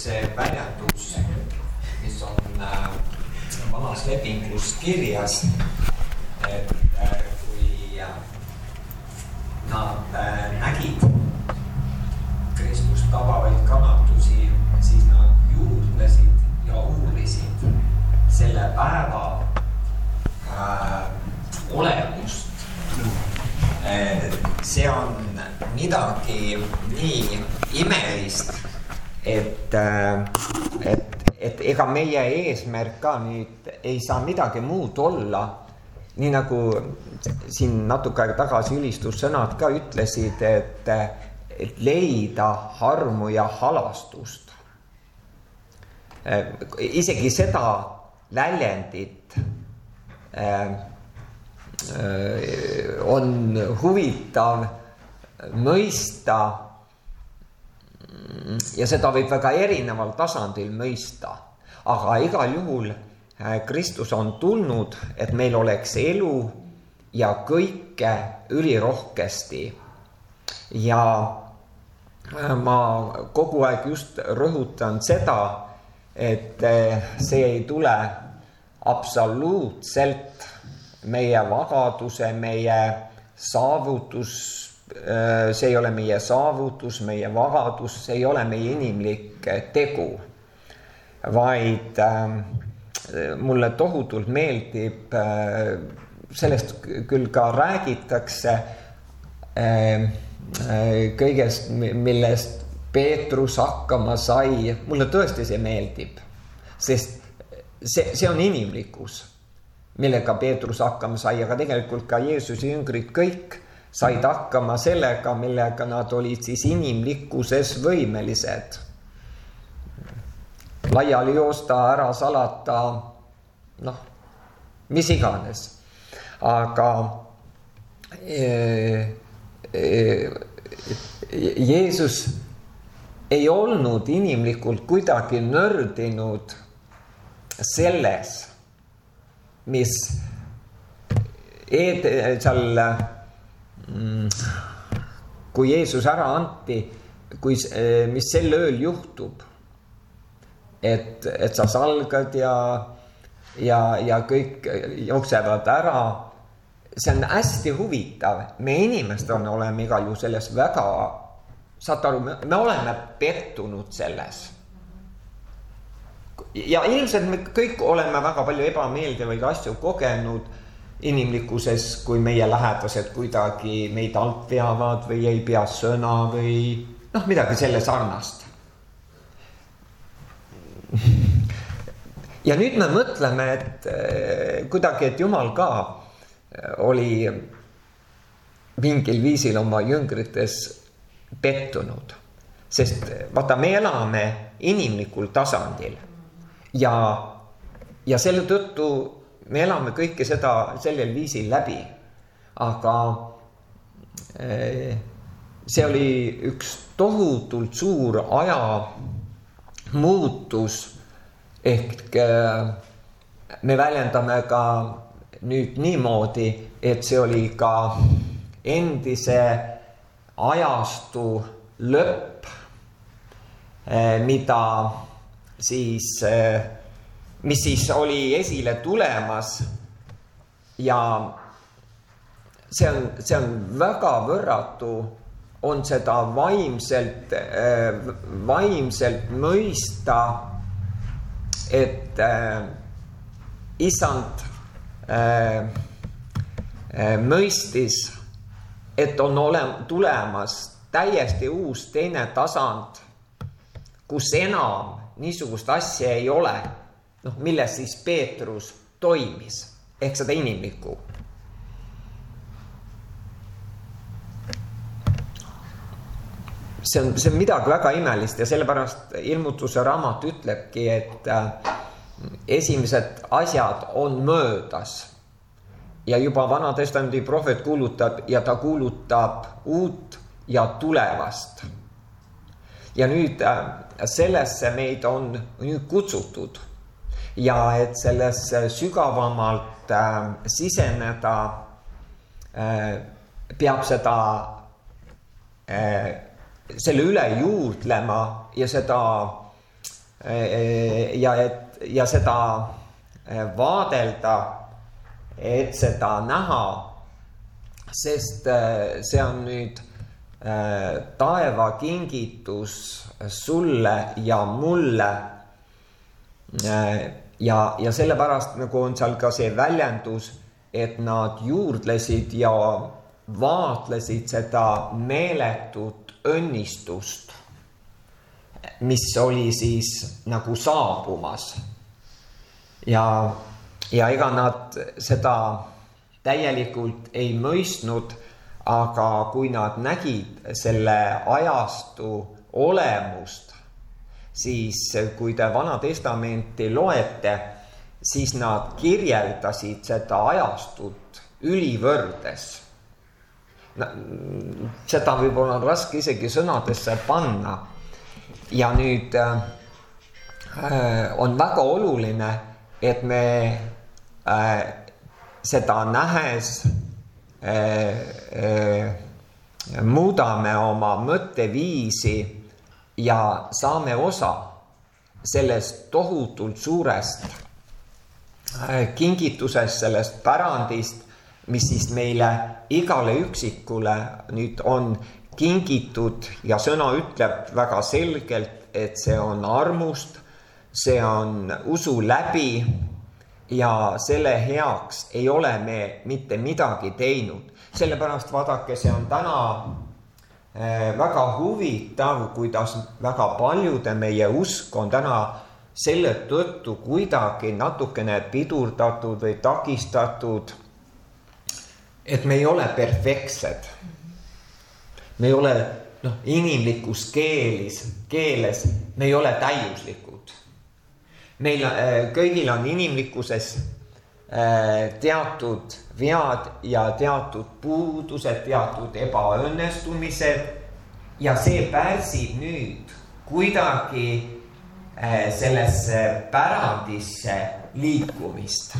see väljendus, mis on vanas lepingus kirjas, et kui nad nägid Kristust tabavaid kannatusi, siis nad juurdlesid ja uurisid selle päeva olemust. See on midagi nii imelist, et ega meie eesmärk ka nüüd ei saa midagi muud olla, nii nagu siin natuke aega tagasi ülistussõnad ka ütlesid, et leida harmu ja halastust. Isegi seda väljendit on huvitav mõista ja seda võib väga erineval tasandil mõista, aga igal juhul Kristus on tulnud, et meil oleks elu ja kõike ülirohkesti. Ja ma kogu aeg just rõhutan seda, et see ei tule absoluutselt meie vagaduse, meie saavutus, see ei ole meie saavutus, meie vagadus, see ei ole meie inimlik tegu, vaid mulle tohutult meeldib, sellest küll ka räägitakse, kõigest, millest Peetrus hakkama sai, mulle tõesti see meeldib, sest see on inimlikkus, millega Peetrus hakkama sai, aga tegelikult ka Jeesuse jüngrid kõik said hakkama sellega, millega nad olid siis inimlikkuses võimelised. Laiali joosta, ära salata, mis iganes. Aga Jeesus ei olnud inimlikult kuidagi nördinud selles, mis seal, kui Jeesus ära anti, mis sel ööl juhtub, et sa salgad ja kõik jooksevad ära. See on hästi huvitav. Me inimestena oleme igal juhul selles väga, saate aru, me oleme pettunud selles. Ja ilmselt me kõik oleme väga palju ebameeldivaid asju kogenud inimlikkuses, kui meie lähedased kuidagi meid alt veavad või ei pea sõna või midagi selle sarnast. Ja nüüd me mõtleme, et kuidagi, et Jumal ka oli mingil viisil oma jüngrites pettunud, sest vaata, me elame inimlikul tasandil ja selle tõttu me elame kõike seda sellel viisil läbi, aga see oli üks tohutult suur aja muutus, ehk me väljendame ka nüüd niimoodi, et see oli ka endise ajastu lõpp, mis siis oli esile tulemas ja see on väga võrratu, on seda vaimselt mõista, et Issand mõistis, et on tulemas täiesti uus teine tasand, kus enam niisugust asja ei ole, milles siis Peetrus toimis, ehk seda inimlikku. See on midagi väga imelist ja sellepärast Ilmutuse raamat ütlebki, et esimesed asjad on möödas ja juba Vana Testamendi prohvet kuulutab ja ta kuulutab uut ja tulevast. Ja nüüd sellesse meid on nüüd kutsutud ja et sellesse sügavamalt siseneda, peab seda selle üle juurdlema ja seda ja seda vaadelda, et seda näha, sest see on nüüd taeva kingitus sulle ja mulle. Ja sellepärast nagu on seal ka see väljendus, et nad juurdlesid ja vaatlesid seda meeletut õnnistust, mis oli siis nagu saabumas. Ja ega nad seda täielikult ei mõistnud, aga kui nad nägid selle ajastu olemust, siis kui te Vana Testamenti loete, siis nad kirjeldasid seda ajastut ülivõrdes. Seda võib-olla on raske isegi sõnadesse panna. Ja nüüd on väga oluline, et me seda nähes muudame oma mõtteviisi ja saame osa sellest tohutult suurest kingitusest, sellest pärandist, mis siis meile igale üksikule nüüd on kingitud ja sõna ütleb väga selgelt, et see on armust, see on usu läbi ja selle heaks ei ole me mitte midagi teinud. Sellepärast vaadake, see on täna väga huvitav, kuidas väga paljude meie usk on täna selle tõttu kuidagi natukene pidurdatud või takistatud, et me ei ole perfektsed. Me ei ole inimlikus keeles, me ei ole täiuslikud. Meil kõigil on inimlikkuses teatud vead ja teatud puudused, teatud ebaõnnestumised ja see pärsib nüüd kuidagi sellesse pärandisse liikumist.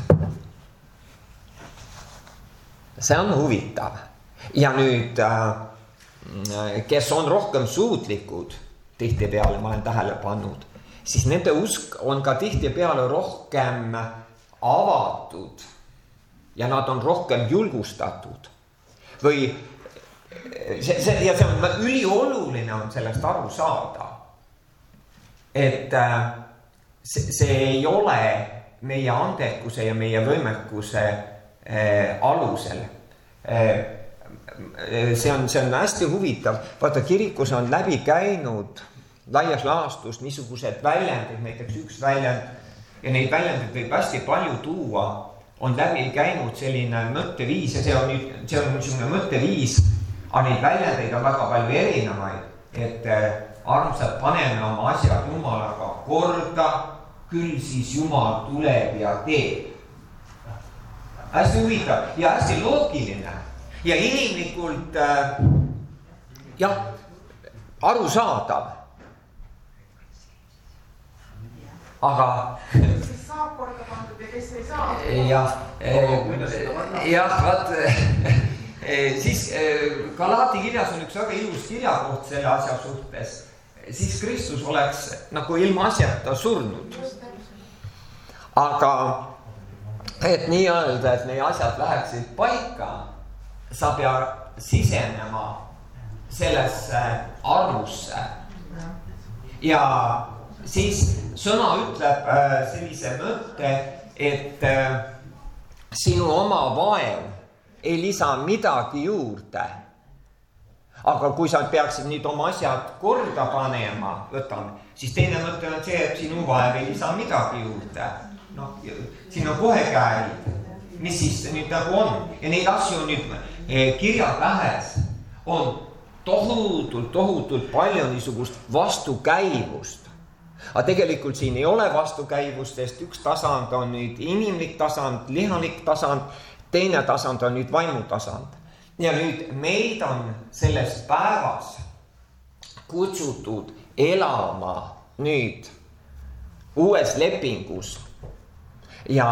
See on huvitav. Ja nüüd, kes on rohkem suutlikud, tihtipeale ma olen tähele pannud, siis nende usk on ka tihtipeale rohkem avatud ja nad on rohkem julgustatud. Või see on ülioluline on sellest aru saada, et see ei ole meie andekuse ja meie võimekuse alusel. See on hästi huvitav. Vaata, kirikus on läbi käinud laias laastus niisugused väljendid, näiteks üks väljend, ja neid väljendid võib hästi palju tuua, on läbi käinud selline mõtteviis ja see on niisugune mõtteviis, aga neid väljendeid on väga palju erinevaid, et armsad, paneme oma asjad Jumalaga korda, küll siis Jumal tuleb ja teeb. Hästi huvitav ja hästi loogiline ja inimlikult arusaadav. Aga kes saab korda pandud ja kes ei saa. Siis Galaati kirjas on üks väga ilus kirjakoht selle asja suhtes. Siis Kristus oleks nagu ilma asjata surnud. Aga et nii öelda, et meie asjad läheksid paika, sa pead sisenema sellesse armusse. Ja siis sõna ütleb sellise mõtte, et sinu oma vaev ei lisa midagi juurde. Aga kui sa peaksid nüüd oma asjad korda panema, siis teine mõte on see, et sinu vaev ei lisa midagi juurde. Siin on kohe käed, mis siis nüüd nagu on. Ja neid asju nüüd kirjad lähes on tohutult palju niisugust vastukäivust. Aga tegelikult siin ei ole vastukäivust, sest üks tasand on nüüd inimlik tasand, lihalik tasand, teine tasand on nüüd vaimu tasand. Ja nüüd meid on selles päevas kutsutud elama nüüd uues lepingus ja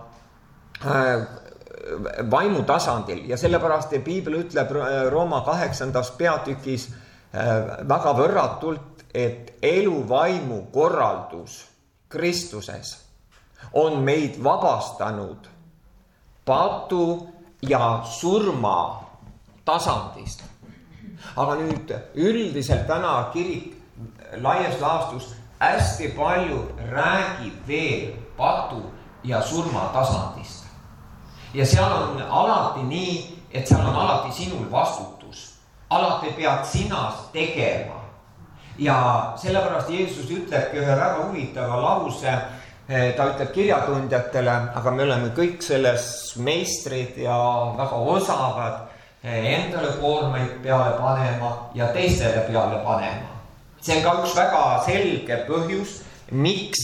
vaimu tasandil. Ja sellepärast Piibel ütleb Rooma 8. peatükis väga võrratult, et eluvaimu korraldus Kristuses on meid vabastanud patu ja surma tasandist. Aga nüüd üldiselt täna kirik laias laastus hästi palju räägib veel patu ja surma tasandist. Ja seal on alati nii, et seal on alati sinul vastutus. Alati pead sina tegema. Ja sellepärast Jeesus ütlebki ühe väga huvitava lause. Ta ütleb kirjatundjatele, aga me oleme kõik selles meistrid ja väga osavad endale koormeid peale panema ja teistele peale panema. See on ka üks väga selge põhjus, miks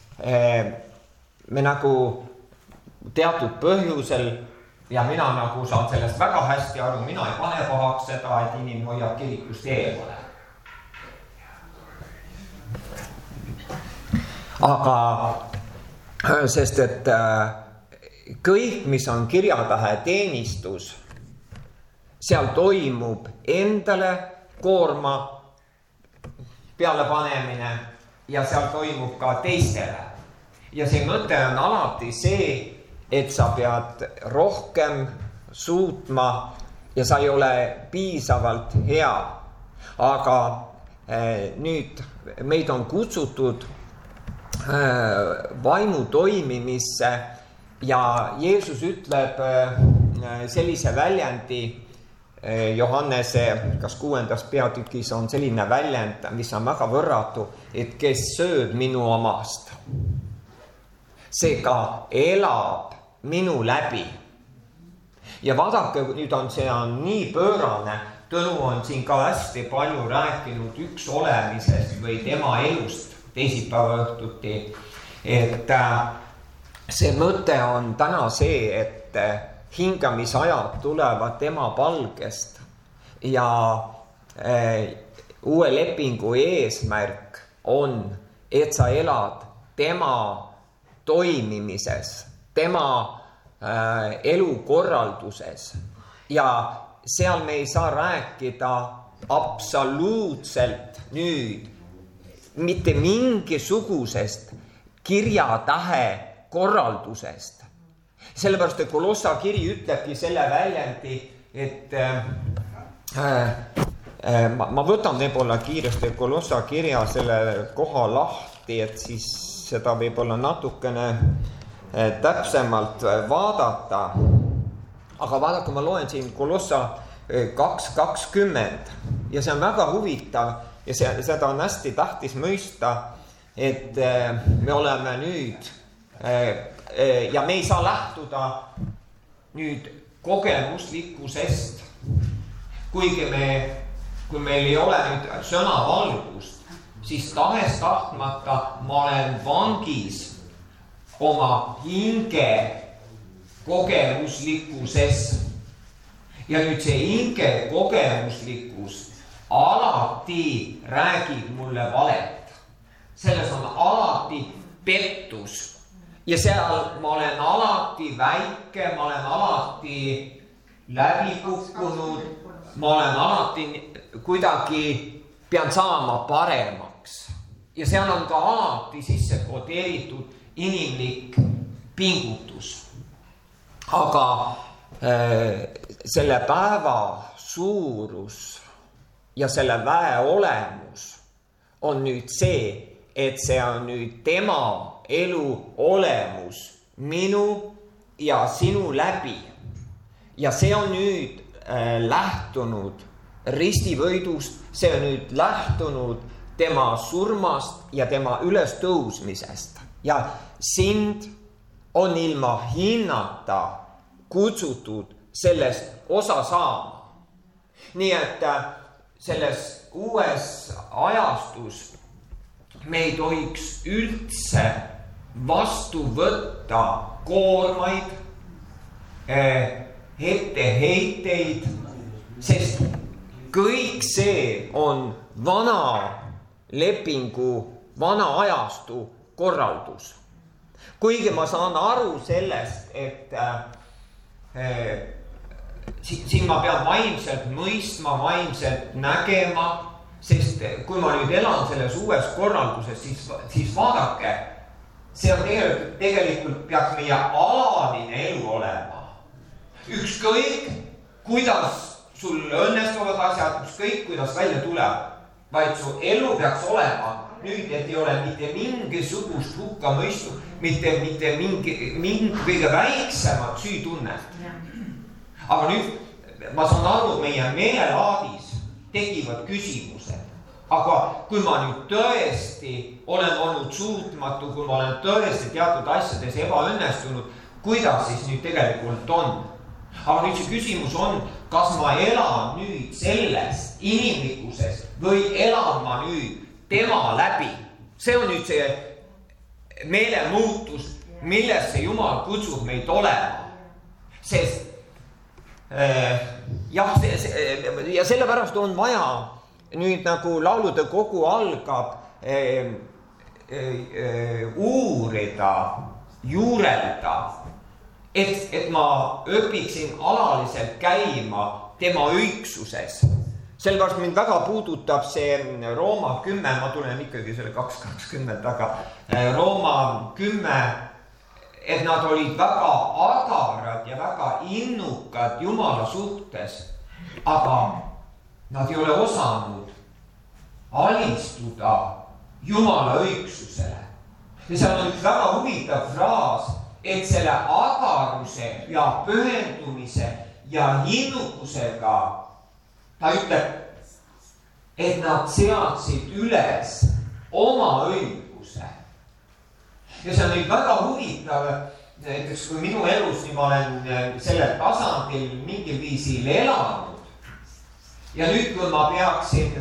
me nagu teatud põhjusel ja mina nagu saan sellest väga hästi aru, mina ei pane pahaks seda, et inimene hoiab kirikust eemale. Aga sest, et kõik, mis on kirjatähe teenistus, seal toimub endale koorma peale panemine ja seal toimub ka teistele. Ja see mõte on alati see, et sa pead rohkem suutma ja sa ei ole piisavalt hea. Aga nüüd meid on kutsutud vaimu toimimisse ja Jeesus ütleb sellise väljendi Johannese kas 6. peatükis on selline väljend, mis on väga võrratu, et kes sööb minu omast, see ka elab minu läbi. Ja vaadake, nüüd on see on nii pöörane, Tõnu on siin ka hästi palju rääkinud üks olemisest või tema elust teisipäeva õhtuti, et see mõte on täna see, et hingamisajad tulevad tema palgest ja uue lepingu eesmärk on, et sa elad tema toimimises, tema elukorralduses ja seal me ei saa rääkida absoluutselt nüüd mitte mingisugusest kirjatähe korraldusest. Sellepärast, et Kolossa kiri ütlebki selle väljendi, et ma võtan võib-olla kiiresti Kolossa kirja selle koha lahti, et siis seda võib-olla natukene täpsemalt vaadata. Aga vaadake, ma loen siin Kolossa 2:20 ja see on väga huvitav ja seda on hästi tähtis mõista, et me oleme nüüd ja me ei saa lähtuda nüüd kogemuslikkusest, kui meil ei ole nüüd sõnavalgust, siis tahes tahtmata ma olen vangis oma hinge kogemuslikkuses. Ja nüüd see hinge kogemuslikkus alati räägib mulle valet. Selles on alati pettus. Ja seal ma olen alati väike, ma olen alati läbi kukkunud, ma olen alati kuidagi pean saama paremaks. Ja seal on ka alati sisse kodeeritud inimlik pingutus. Aga selle päeva suurus ja selle väe olemus on nüüd see, et see on nüüd tema elu olemus minu ja sinu läbi. Ja see on nüüd lähtunud ristivõidust, see on nüüd lähtunud tema surmast ja tema ülestõusmisest. Ja sind on ilma hinnata kutsutud sellest osa saama. Nii et selles uues ajastus me ei tohiks üldse vastu võtta koormaid, etteheiteid, sest kõik see on vana lepingu, vana ajastu korraldus. Kuigi ma saan aru sellest, et siin ma pean vaimselt mõistma, vaimselt nägema, Sest kui ma nüüd elan selles uues korralduses, siis vaadake, see on tegelikult peaks meie alaline elu olema. Ükskõik, kuidas sul õnnestuvad asjad, ükskõik, kuidas välja tuleb, vaid su elu peaks olema nüüd, et ei ole mitte mingisugust hukkamõistu, mitte mingi kõige väiksemat süütunnet. Aga nüüd ma saan aru, meie meelelaadis tegivad küsimused. Aga kui ma nüüd tõesti olen olnud suutmatu, kui ma olen tõesti teatud asjades ebaõnnestunud, kuidas siis nüüd tegelikult on? Aga nüüd see küsimus on, kas ma elan nüüd selles inimlikkuses või elan ma nüüd tema läbi? See on nüüd see meelemuutus, millesse Jumal kutsub meid olema. Sest ja sellepärast on vaja nüüd nagu laulude kogu algab uurida, juurelda, et ma õpiksin alaliselt käima tema õigsuses. Sellepärast mind väga puudutab see Rooma 10, ma tulen ikkagi selle 2.20 taga, Rooma 10, et nad olid väga agarad ja väga innukad Jumala suhtes, aga nad ei ole osanud alistuda Jumala õigsusele. Ja seal on üks väga huvitav fraas, et selle agaruse ja pühendumise ja innukusega ta ütleb, et nad seadsid üles oma õiguse. Ja see on nüüd väga huvitav, näiteks kui minu elus nii ma olen sellel tasandil mingil viisil elanud. Ja nüüd, kui ma peaksin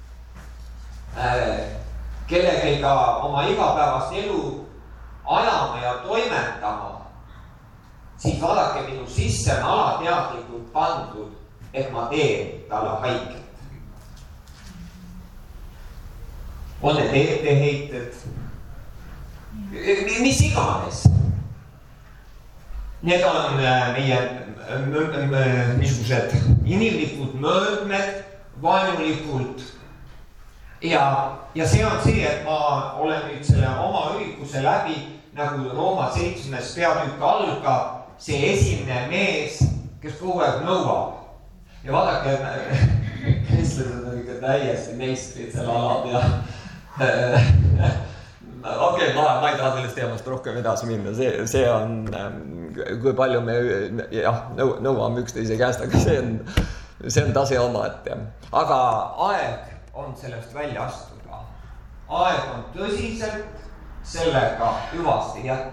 kellegagi oma igapäevast elu ajama ja toimetama, siis vaadake, minu sisse on alateadlikult pandud, et ma teen talle haiget. On need etteheited, mis iganes. Need on meie niisugused inimlikud möödmed vaenulikult. Ja see on see, et ma olen nüüd selle oma õiguse läbi, nagu Rooma 7. peatükk algab, see esimene mees, kes kogu aeg nõuab. Ja vaadake, kristlased on ikka täiesti meistrid selle ala peal. Okei, ma ei taha sellest teemast rohkem edasi minna, see on, kui palju me nõuame üksteise käest, aga see on tase oma, et aga aeg on sellest välja astuda. Aeg on tõsiselt sellega hüvasti jätta.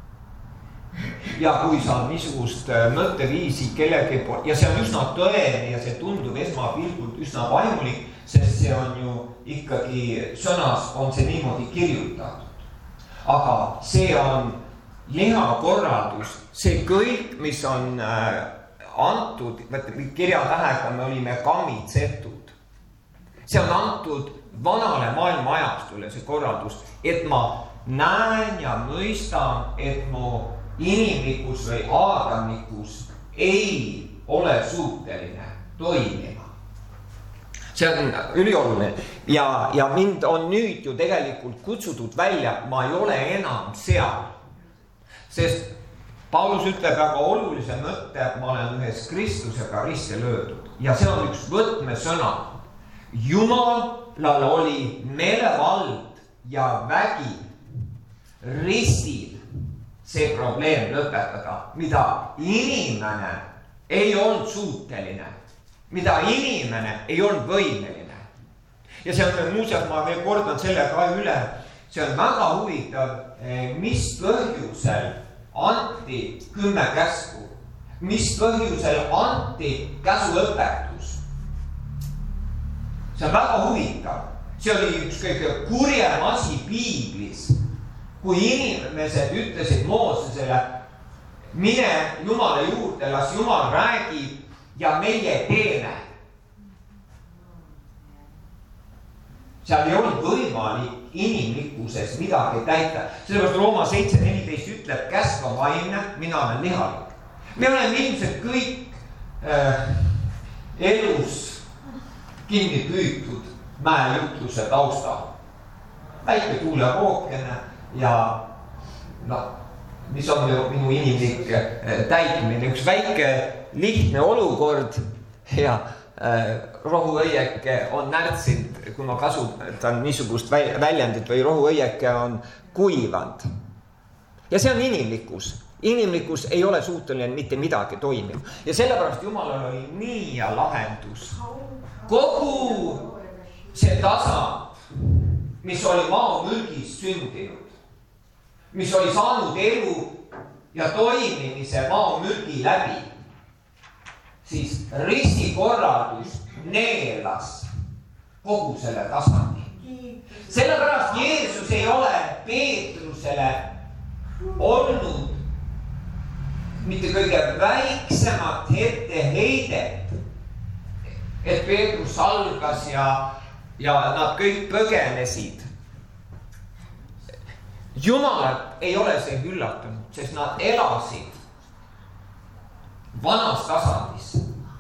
Ja kui sa niisugust mõtteviisi kellegi poolt, ja see on üsna tõene ja see tundub esmapilgult üsna vaimulik, sest see on ju ikkagi sõnas on see niimoodi kirjutatud. Aga see on lihakorraldus, see kõik, mis on antud, kirjatähega me olime kammitsetud. See on antud vanale maailma ajastule, see korraldus, et ma näen ja mõistan, et mu inimlikus või aadamlikus ei ole suuteline toimima. See on ülioluline ja mind on nüüd ju tegelikult kutsutud välja, ma ei ole enam seal. Sest Paulus ütleb väga olulise mõtte, et ma olen ühes Kristusega risti löödud. Ja see on üks võtmesõna. Jumalal oli meelevald ja vägi ristil see probleem lõpetada, mida inimene ei olnud suuteline, mida inimene ei olnud võimeline. Ja see on muuseas, ma veel kordan selle ka üle, see on väga huvitav, mis põhjusel anti 10 käsku, mis põhjusel anti käsuõpetus. See on väga huvitav, see oli üks kõige kurjem asi piiblis, kui inimesed ütlesid Moosesele, mine Jumala juurde, las Jumal räägib ja meie teeme. Seal ei olnud võimalik inimlikkuses midagi täita. Sellepärast Rooma 7.14 ütleb, käsk on vaimne, mina olen lihalik. Me oleme ilmselt kõik elus kinni püütud mäejutluse taustal. Väike tuulevookene ja mis on minu inimlik täitmine. Üks väike lihtne olukord ja rohuõieke on närtsinud, kui ma kasutan niisugust väljendit või rohuõieke on kuivanud. Ja see on inimlikkus. Inimlikkus ei ole suuteline mitte midagi toimima. Ja sellepärast Jumalal oli nii ja lahendus. Kogu see tasand, mis oli maamürgis sündinud, mis oli saanud elu ja toimimise maamürgi läbi, siis ristikorraldus neelas kogu selle tasandi. Sellepärast Jeesus ei ole Peetrusele olnud mitte kõige väiksemat etteheidet, et Peetrus algas ja nad kõik põgenesid. Jumalat ei ole see üllatanud, sest nad elasid vanas tasandis.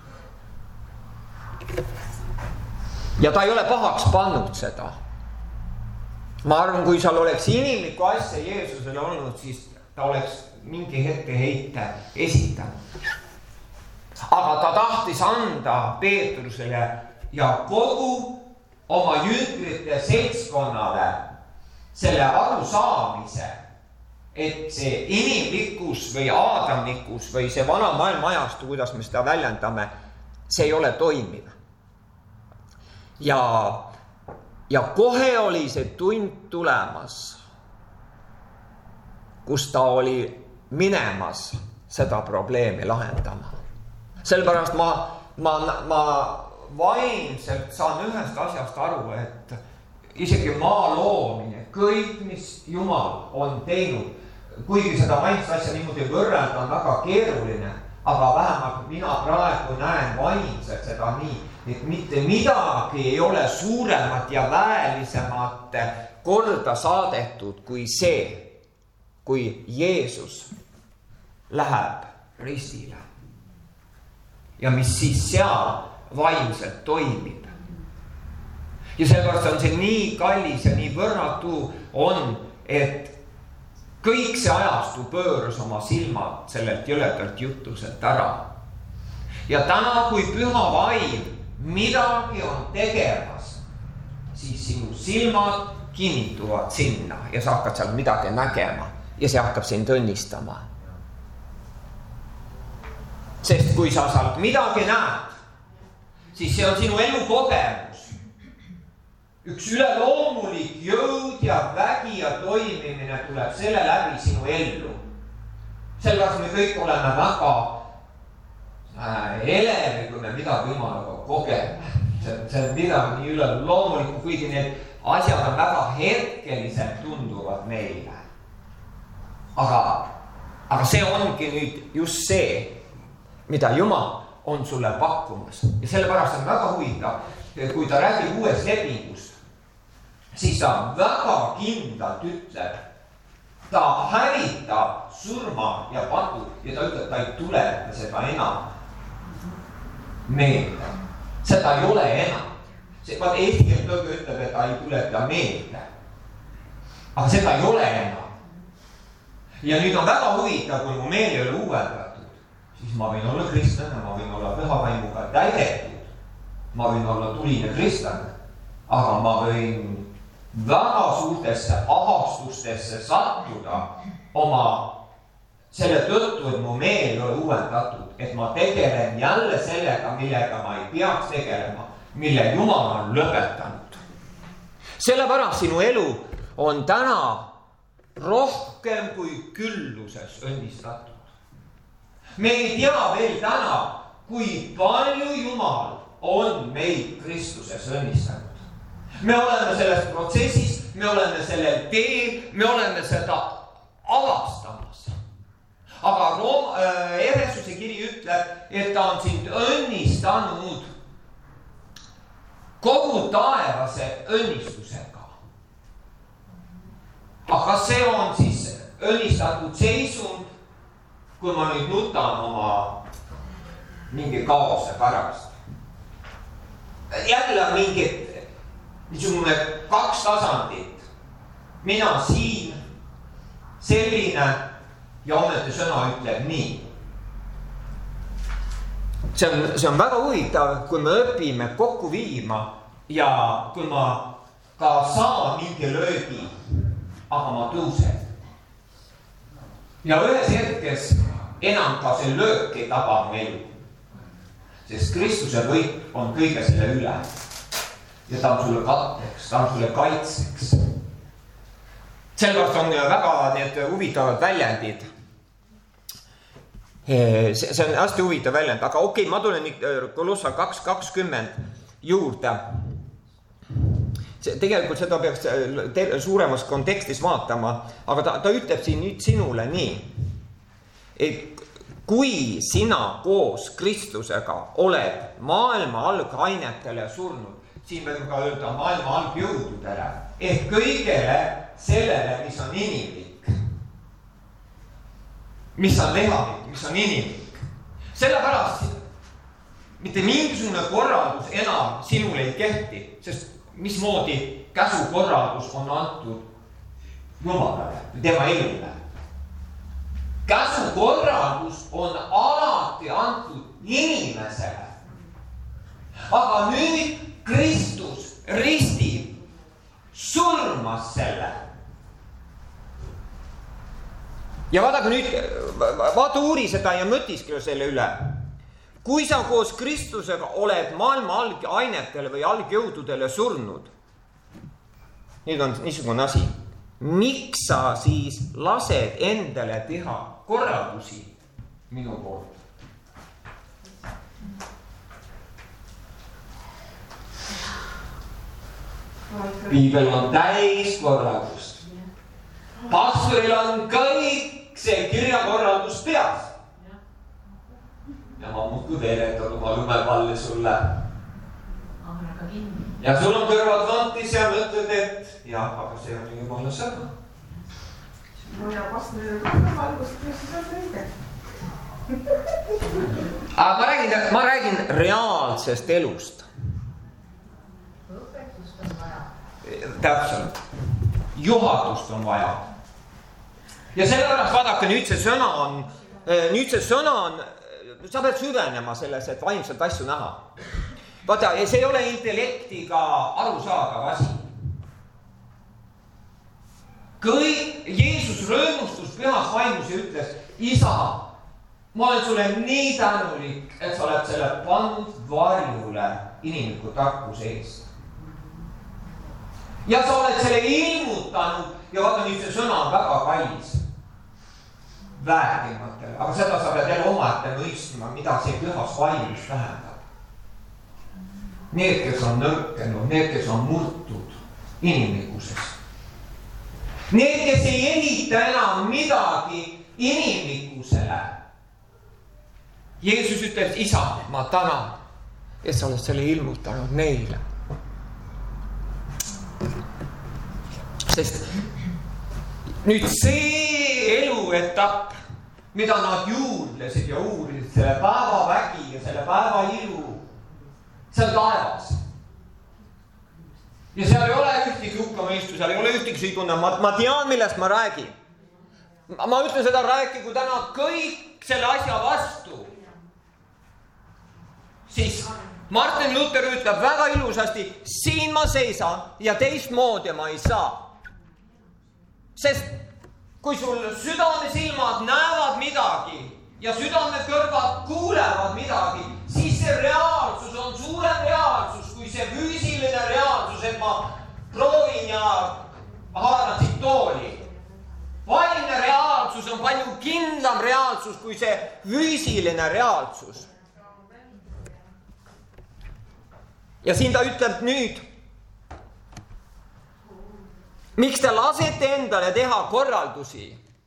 Ja ta ei ole pahaks pannud seda. Ma arvan, kui seal oleks inimlikku asja Jeesusele olnud, siis ta oleks mingi etteheite esitanud. Aga ta tahtis anda Peetrusele ja kogu oma jüngrite seltskonnale selle arusaamise, et see inimlikkus või aadamlikkus või see vana maailma ajastu, kuidas me seda väljendame, see ei ole toimiv. Ja kohe oli see tund tulemas, kus ta oli minemas seda probleemi lahendama. Sellepärast ma vaimselt saan ühest asjast aru, et isegi maa loomine, kõik, mis Jumal on teinud, kuigi seda vaimset asja niimoodi võrrelda on väga keeruline, aga vähemalt mina praegu näen vaimselt seda nii, et mitte midagi ei ole suuremat ja väelisemat korda saadetud kui see, kui Jeesus läheb ristile. Ja mis siis seal vaimselt toimib. Ja sellepärast on see nii kallis ja nii võrratu on, et kõik see ajastu pööras oma silmad sellelt jõledalt jutuselt ära. Ja täna, kui püha vaim midagi on tegemas, siis sinu silmad kinnituvad sinna ja sa hakkad seal midagi nägema ja see hakkab sind õnnistama. Sest kui sa sealt midagi näed, siis see on sinu elu kogemus. Üks üleloomulik jõud ja vägi ja toimimine tuleb selle läbi sinu ellu. Sellepärast me kõik oleme väga elevi, kui me midagi Jumalaga kogeme. See on midagi nii üleloomulikku, kuigi need asjad on väga hetkeliselt tunduvad meile. Aga see ongi nüüd just see, mida Jumal on sulle pakkumas. Ja sellepärast on väga huvitav, kui ta räägib uues lepingust, siis ta väga kindlalt ütleb, ta hävitab surma ja patu ja ta ütleb, ta ei tuleta seda enam meelde. Seda ei ole enam. Vaat eesti keelt tõuge ütleb, et ta ei tuleta meelde. Aga seda ei ole enam. Ja nüüd on väga huvitav, kui mu meel ei ole uuendatud, siis ma võin olla kristlane, ma võin olla püha vaimuga täidetud, ma võin olla tuline kristlane, aga ma võin väga suurtesse ahastustesse sattuda oma selle tõttu, et mu meel ei ole uuendatud, et ma tegelen jälle sellega, millega ma ei peaks tegelema, mille Jumal on lõpetanud. Sellepärast sinu elu on täna rohkem kui külluses õnnistatud. Me ei tea veel täna, kui palju Jumal on meid Kristuses õnnistanud. Me oleme selles protsessis, me oleme sellel teel, me oleme seda avastamas. Aga Efesuse kiri ütleb, et ta on sind õnnistanud kogu taevase õnnistusega. Aga see on siis õnnistatud seisund, kui ma nüüd nutan oma mingi kaose pärast. Jälle mingid niisugune 2 tasandit. Mina siin, selline ja ometi sõna ütleb nii. See on väga huvitav, kui me õpime kokku viima ja kui ma ka saan mingi löögi, aga ma tõusen. Ja ühes hetkes enam ka see löök ei taba meil, sest Kristuse võit on kõige selle üle. Ja ta on sulle katteks, ta on sulle kaitseks. Sellepärast on väga need huvitavad väljendid. See on hästi huvitav väljend, aga okei, ma tulen Kolossa 2:20 juurde. Tegelikult seda peaks suuremas kontekstis vaatama, aga ta ütleb siin nüüd sinule nii, et kui sina koos Kristusega oled maailma algainetele surnud, siin võime ka öelda maailma algjõududele, ehk kõigele sellele, mis on inimlik, mis on lehalik, mis on inimlik. Sellepärast mitte mingisugune korraldus enam sinule ei kehti, sest mismoodi käsukorraldus on antud Jumalale, tema elule. Käsukorraldus on alati antud inimesele. Aga nüüd Kristus ristil surmas selle. Ja vaadake nüüd, vaata uuri seda ja mõtiskele selle üle. Kui sa koos Kristusega oled maailma algainetele või algjõududele surnud, nüüd on niisugune asi, miks sa siis lased endale teha korraldusi minu poolt? Piibel on täis korraldust. Pastoril on kõik see kirjakorraldus peas. Ja ma muudku veeretan oma lumepalle sulle. Ja sul on kõrvad vantis ja mõtled, et jah, aga see on Jumala sõna. No ja pastoril on valgust, Kristus on õige. Aga ma räägin reaalsest elust. Õpetust on vaja. Täpselt. Juhatust on vaja. Ja sellepärast vaadake, nüüd see sõna on, sa pead süvenema selles, et vaimselt asju näha. Vaata, see ei ole intellektiga arusaadav asi. Kõik Jeesus rõõmustus pühas vaimus ja ütles, Isa, ma olen sulle nii tänulik, et sa oled selle pannud varjule inimliku tarkuse eest. Ja sa oled selle ilmutanud ja vaata, nüüd see sõna on väga kallis. Väärdimatele, aga seda sa pead jälle omaette mõistma, mida see pühas vaimus tähendab. Need, kes on nõrkenud, need, kes on murtud inimlikkusest. Need, kes ei ehita enam midagi inimlikkusele. Jeesus ütleb, Isa, ma tänan, et sa oled selle ilmutanud neile. Sest nüüd see eluetapp, mida nad juurdlesid ja uurisid, selle päeva vägi ja selle päeva ilu, see on taevas. Ja seal ei ole ühtegi hukkamõistu, seal ei ole ühtegi süütunne. Ma tean, millest ma räägin. Ma ütlen seda rääkigu täna kõik selle asja vastu. Siis Martin Luther ütleb väga ilusasti, siin ma seisan ja teistmoodi ma ei saa. Sest kui sul südame silmad näevad midagi ja südame kõrvad kuulevad midagi, siis see reaalsus on suurem reaalsus kui see füüsiline reaalsus, et ma proovin ja haaran siit tooli. Vaimne reaalsus on palju kindlam reaalsus kui see füüsiline reaalsus. Ja siin ta ütleb nüüd, miks te lasete endale teha korraldusi?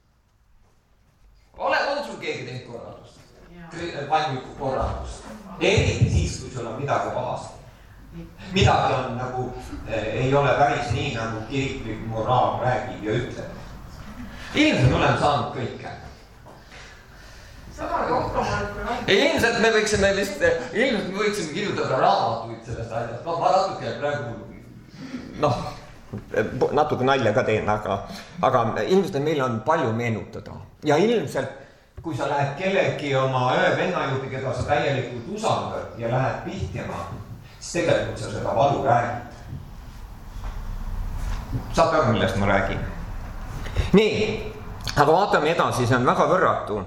On sul keegi teinud korraldust? Vaimlikku korraldust. Eriti siis, kui sul on midagi pahasti. Midagi on nagu, ei ole päris nii, nagu kiriklik moraal räägib ja ütleb. Ilmselt oleme saanud kõike. Ilmselt me võiksime kirjutada raamatuid sellest asjast. Ma natuke praegu noh, natuke nalja ka teen, aga ilmselt meil on palju meenutada. Ja ilmselt, kui sa lähed kellegi oma ühe venna juurde, keda sa täielikult usaldad ja lähed pihtima, siis tegelikult sa seda valu räägid. Saad aru, millest ma räägin? Nii, aga vaatame edasi, see on väga võrratu.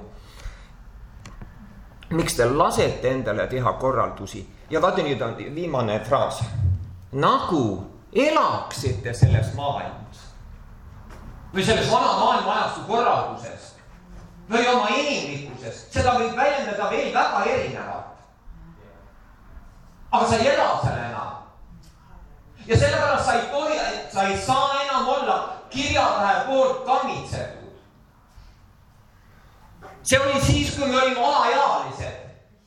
Miks te lasete endale teha korraldusi? Ja vaata, nüüd on viimane fraas. Nagu elaksite selles maailmas või selles vana maailmajastu korralduses või oma inimlikkuses. Seda võib väljendada veel väga erinevalt. Aga sa ei ela seal enam. Ja sellepärast sa ei saa enam olla kirjatähe poolt kammitsetud. See oli siis, kui me olime alaealised.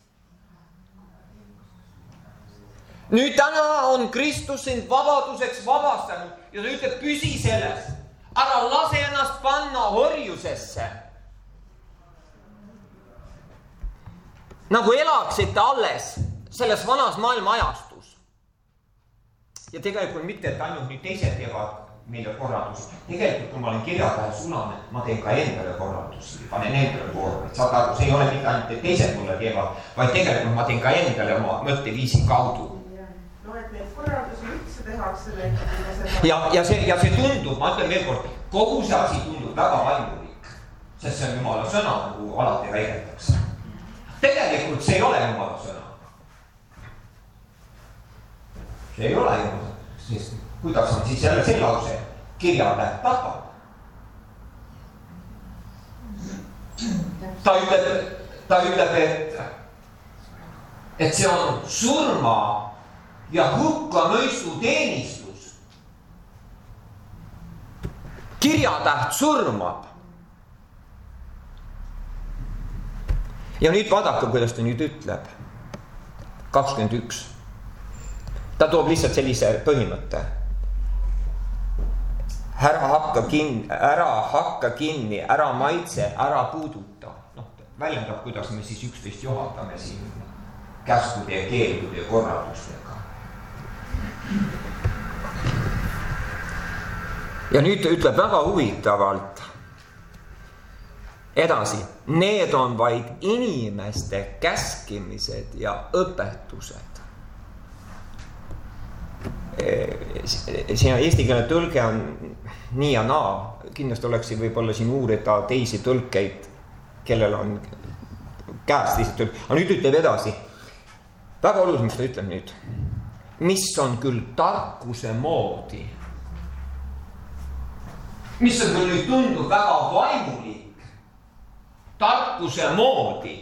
Nüüd täna on Kristus sind vabaduseks vabastanud ja ta ütleb, püsi selles. Ära lase ennast panna orjusesse. Nagu elaksite alles selles vanas maailma ajastus. Ja tegelikult mitte, et ainult nüüd teised teevad meile korraldusi. Tegelikult, kui ma olen kirjatähe sulane, ma teen ka endale korraldusi, panen endale koormeid. Saad aru, see ei ole mitte ainult, et teised mulle teevad, vaid tegelikult ma teen ka endale oma mõtteviisi kaudu. No, et neid korraldusi üldse tehakse. Ja see tundub, ma ütlen veel kord, kogu see asi tundub väga vaimulik, sest see on Jumala sõna, nagu alati väidetakse. Tegelikult see ei ole Jumala sõna. See ei ole Jumala sõna, sest kuidas on siis jälle see lause kirjatäht tapab? Ta ütleb, et see on surma ja hukkamõistu teenistus. Kirjatäht surmab. Ja nüüd vaadake, kuidas ta nüüd ütleb. 21. Ta toob lihtsalt sellise põhimõtte. Ära hakka kinni, ära maitse, ära puuduta. No, väljendab, kuidas me siis üksteist johatame siin käskude ja keeldude ja korraldustega. Ja nüüd ta ütleb väga huvitavalt edasi. Need on vaid inimeste käskimised ja õpetused. Siin eesti keele tõlge on nii ja naa. Kindlasti oleks võib-olla siin uurida teisi tõlkeid, kellel on käest teised tõlk. Aga nüüd ütleb edasi. Väga oluline, mis ta ütleb nüüd. Mis on küll tarkuse moodi. Mis on küll nüüd tundub väga vaimulik. Tarkuse moodi.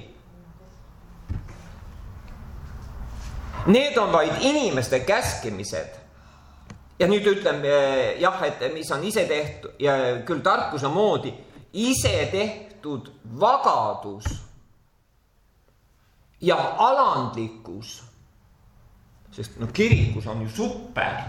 Need on vaid inimeste käskimised. Ja nüüd ütleme, jah, et mis on ise tehtud ja küll tarkuse moodi, ise tehtud vagadus ja alandlikkus. Sest kirikus on ju super.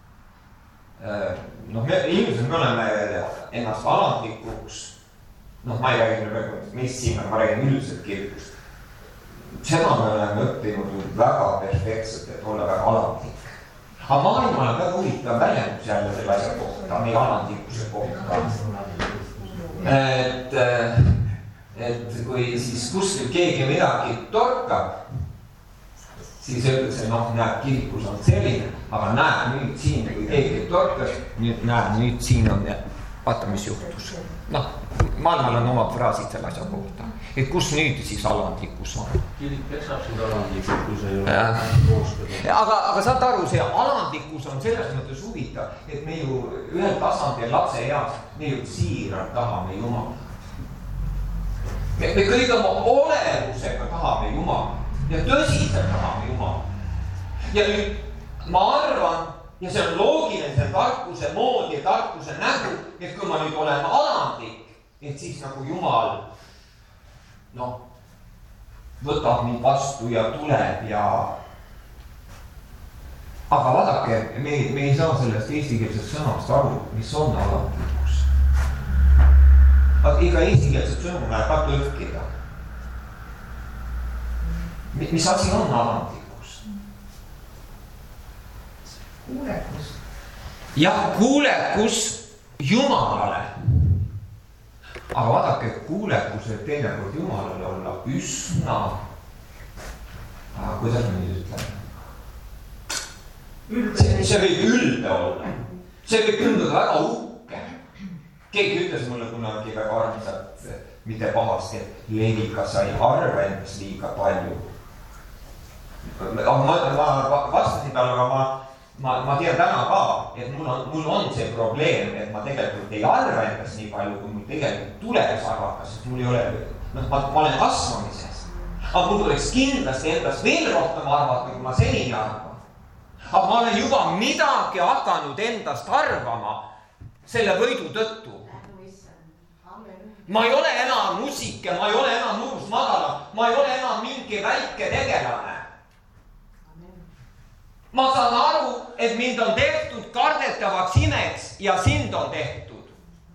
Ilmselt me oleme ennast alandlikuks. Ma ei räägi mis siin, ma räägin üldiselt kirikust. Seda me oleme õppinud väga perfektselt, et olla väga alandlik. Aga maailmal on väga huvitav väljendus jälle selle asja kohta, meie alandlikkuse kohta. Et kui siis kuskil keegi midagi torkab, siis öeldakse, näeb, kirikus on selline, aga näeb nüüd siin, kui keegi torkas, nüüd siin on, vaata, mis juhtus. Maailmal on omad fraasid selle asja kohta. Et kus nüüd siis alandlikkus on? Kirik pesab seda alandlikkus ei ole. Aga saad aru, see alandlikkus on selles mõttes huvitav, et me ju ühel tasandil lapse eas, me ju siiralt tahame Jumalat. Me kõige oma olevusega tahame Jumalat ja tõsiselt tahame Jumalat. Ja nüüd ma arvan, ja see on loogiline, see tarkuse moodi ja tarkuse nägu, et kui ma nüüd olen alandlik, et siis nagu Jumal võtab mind vastu ja tuleb ja... Aga vaadake, me ei saa sellest eestikeelsest sõnast aru, mis on alandlikkus. Iga eestikeelset sõnu näeb ka tõlkida. Mis asi on alandlikkus? Kuulekus. jah, kuulekus Jumalale. Aga vaadake, kuulekus võib teinekord Jumalale olla üsna, kuidas me nüüd ütleme? See võib ülde olla. See võib tunduda väga uhke. Keegi ütles mulle kunagi väga armsalt, mitte pahasti, et Levika sai arvendas liiga palju. Ma vastasin talle, aga ma tean täna ka, et mul on see probleem, et ma tegelikult ei arvendas nii palju, kui mul tegelikult tulemas arvata, sest mul ei ole, ma olen kasvamises. Aga mul tuleks kindlasti endast veel rohkem arvata, kui ma senini arvan. Aga ma olen juba midagi hakanud endast arvama selle võidu tõttu. Ma ei ole enam musike, ma ei ole enam nurust madala, ma ei ole enam mingi väike tegelane. Ma saan aru, et mind on tehtud kardetavaks imeks ja sind on tehtud.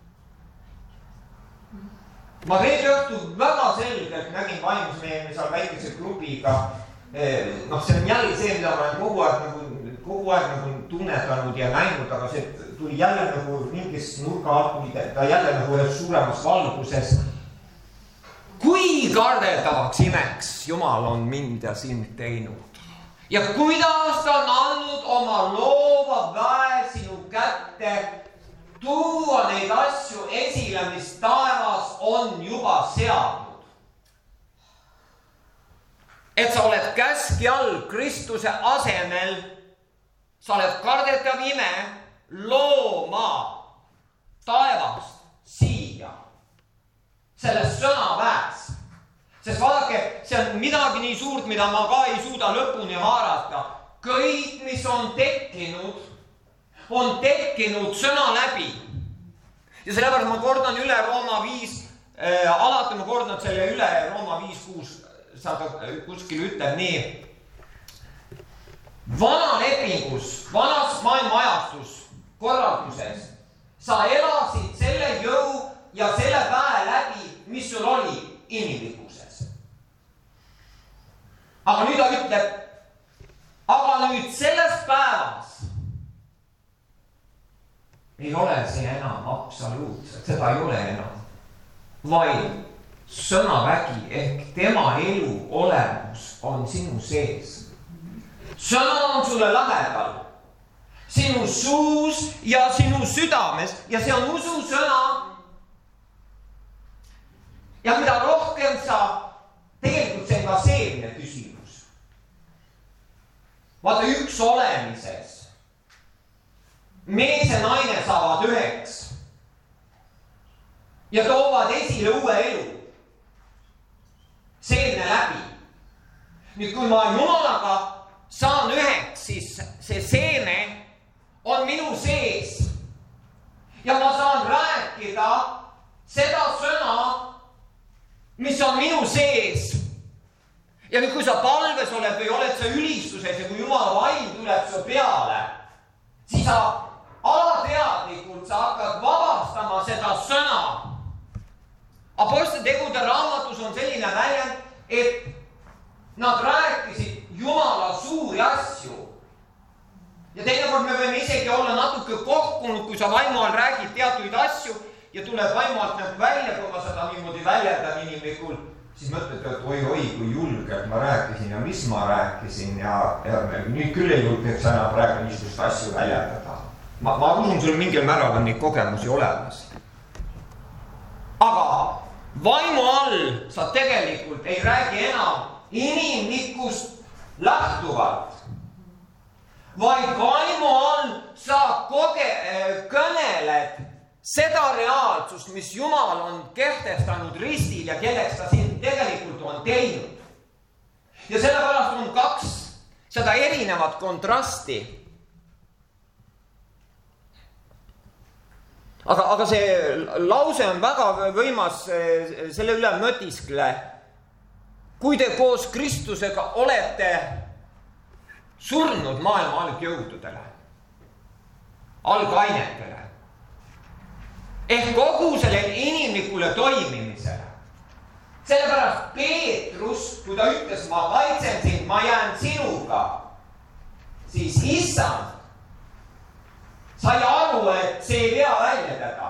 Ma reede õhtul väga selgelt nägin vaimus meie seal väikese grupiga. See on jälle see, mida ma olen kogu aeg tunnetanud ja näinud, aga see tuli jälle nagu mingis nurga alt, ta jälle nagu suuremas valguses. Kui kardetavaks imeks Jumal on mind ja sind teinud ja kuidas ta on andnud oma loova väe sinu kätte tuua neid asju esile, mis taevas on juba seadnud. Et sa oled käski all Kristuse asemel, sa oled kardetav ime looma taevast siia, selles sõnaväes. Sest vaadake, see on midagi nii suurt, mida ma ka ei suuda lõpuni haarata. Kõik, mis on tekkinud sõna läbi. Ja sellepärast ma kordan üle Rooma 5, alati ma kordan selle üle Rooma 5:6 kuskil ütleb nii. Vana lepingus, vanas maailma ajastus, korralduses, sa elasid selle jõu ja selle väe läbi, mis sul oli inimlikuses. Aga nüüd ta ütleb, aga nüüd selles päevas ei ole see enam absoluutselt, seda ei ole enam, vaid sõnavägi ehk tema elu olemus on sinu sees. Sõna on sulle lähedal, sinu suus ja sinu südames ja see on ususõna. Ja mida rohkem sa, tegelikult see on ka seemne küsimus. Vaata üks olemises, mees ja naine saavad üheks ja toovad esile uue elu, seemne läbi. Nüüd kui ma Jumalaga saan üheks, siis see seeme on minu sees ja ma saan rääkida seda sõna, mis on minu sees. Ja nüüd kui sa palves oled või oled sa ülistuses ja kui Jumala vaim tuleb su peale, siis sa alateadlikult sa hakkad vabastama seda sõna. Apostlite tegude raamatus on selline väljend, et nad rääkisid Jumala suuri asju. Ja teinekord me võime isegi olla natuke kohkunud, kui sa vaimu all räägid teatuid asju ja tuleb vaimu alt nagu välja, kui ma seda niimoodi väljendan inimlikult, siis mõtled, et oi, kui julgelt ma rääkisin ja mis ma rääkisin ja nüüd küll ei julgeks enam praegu niisugust asju väljendada. Ma usun, sul mingil määral on neid kogemusi olemas. Aga vaimu all sa tegelikult ei räägi enam inimlikust lähtuvalt, vaid vaimu all sa kõneled seda reaalsust, mis Jumal on kehtestanud ristil ja kelleks ta siin tegelikult on teinud. Ja sellepärast on kaks seda erinevat kontrasti. Aga see lause on väga võimas selle üle mõtiskle. Kui te koos Kristusega olete surnud maailma algjõududele, algainetele, ehk kogu sellele inimlikule toimimisele. Sellepärast Peetrus, kui ta ütles, ma kaitsen sind, ma jään sinuga, siis issand sai aru, et see ei vea välja teda.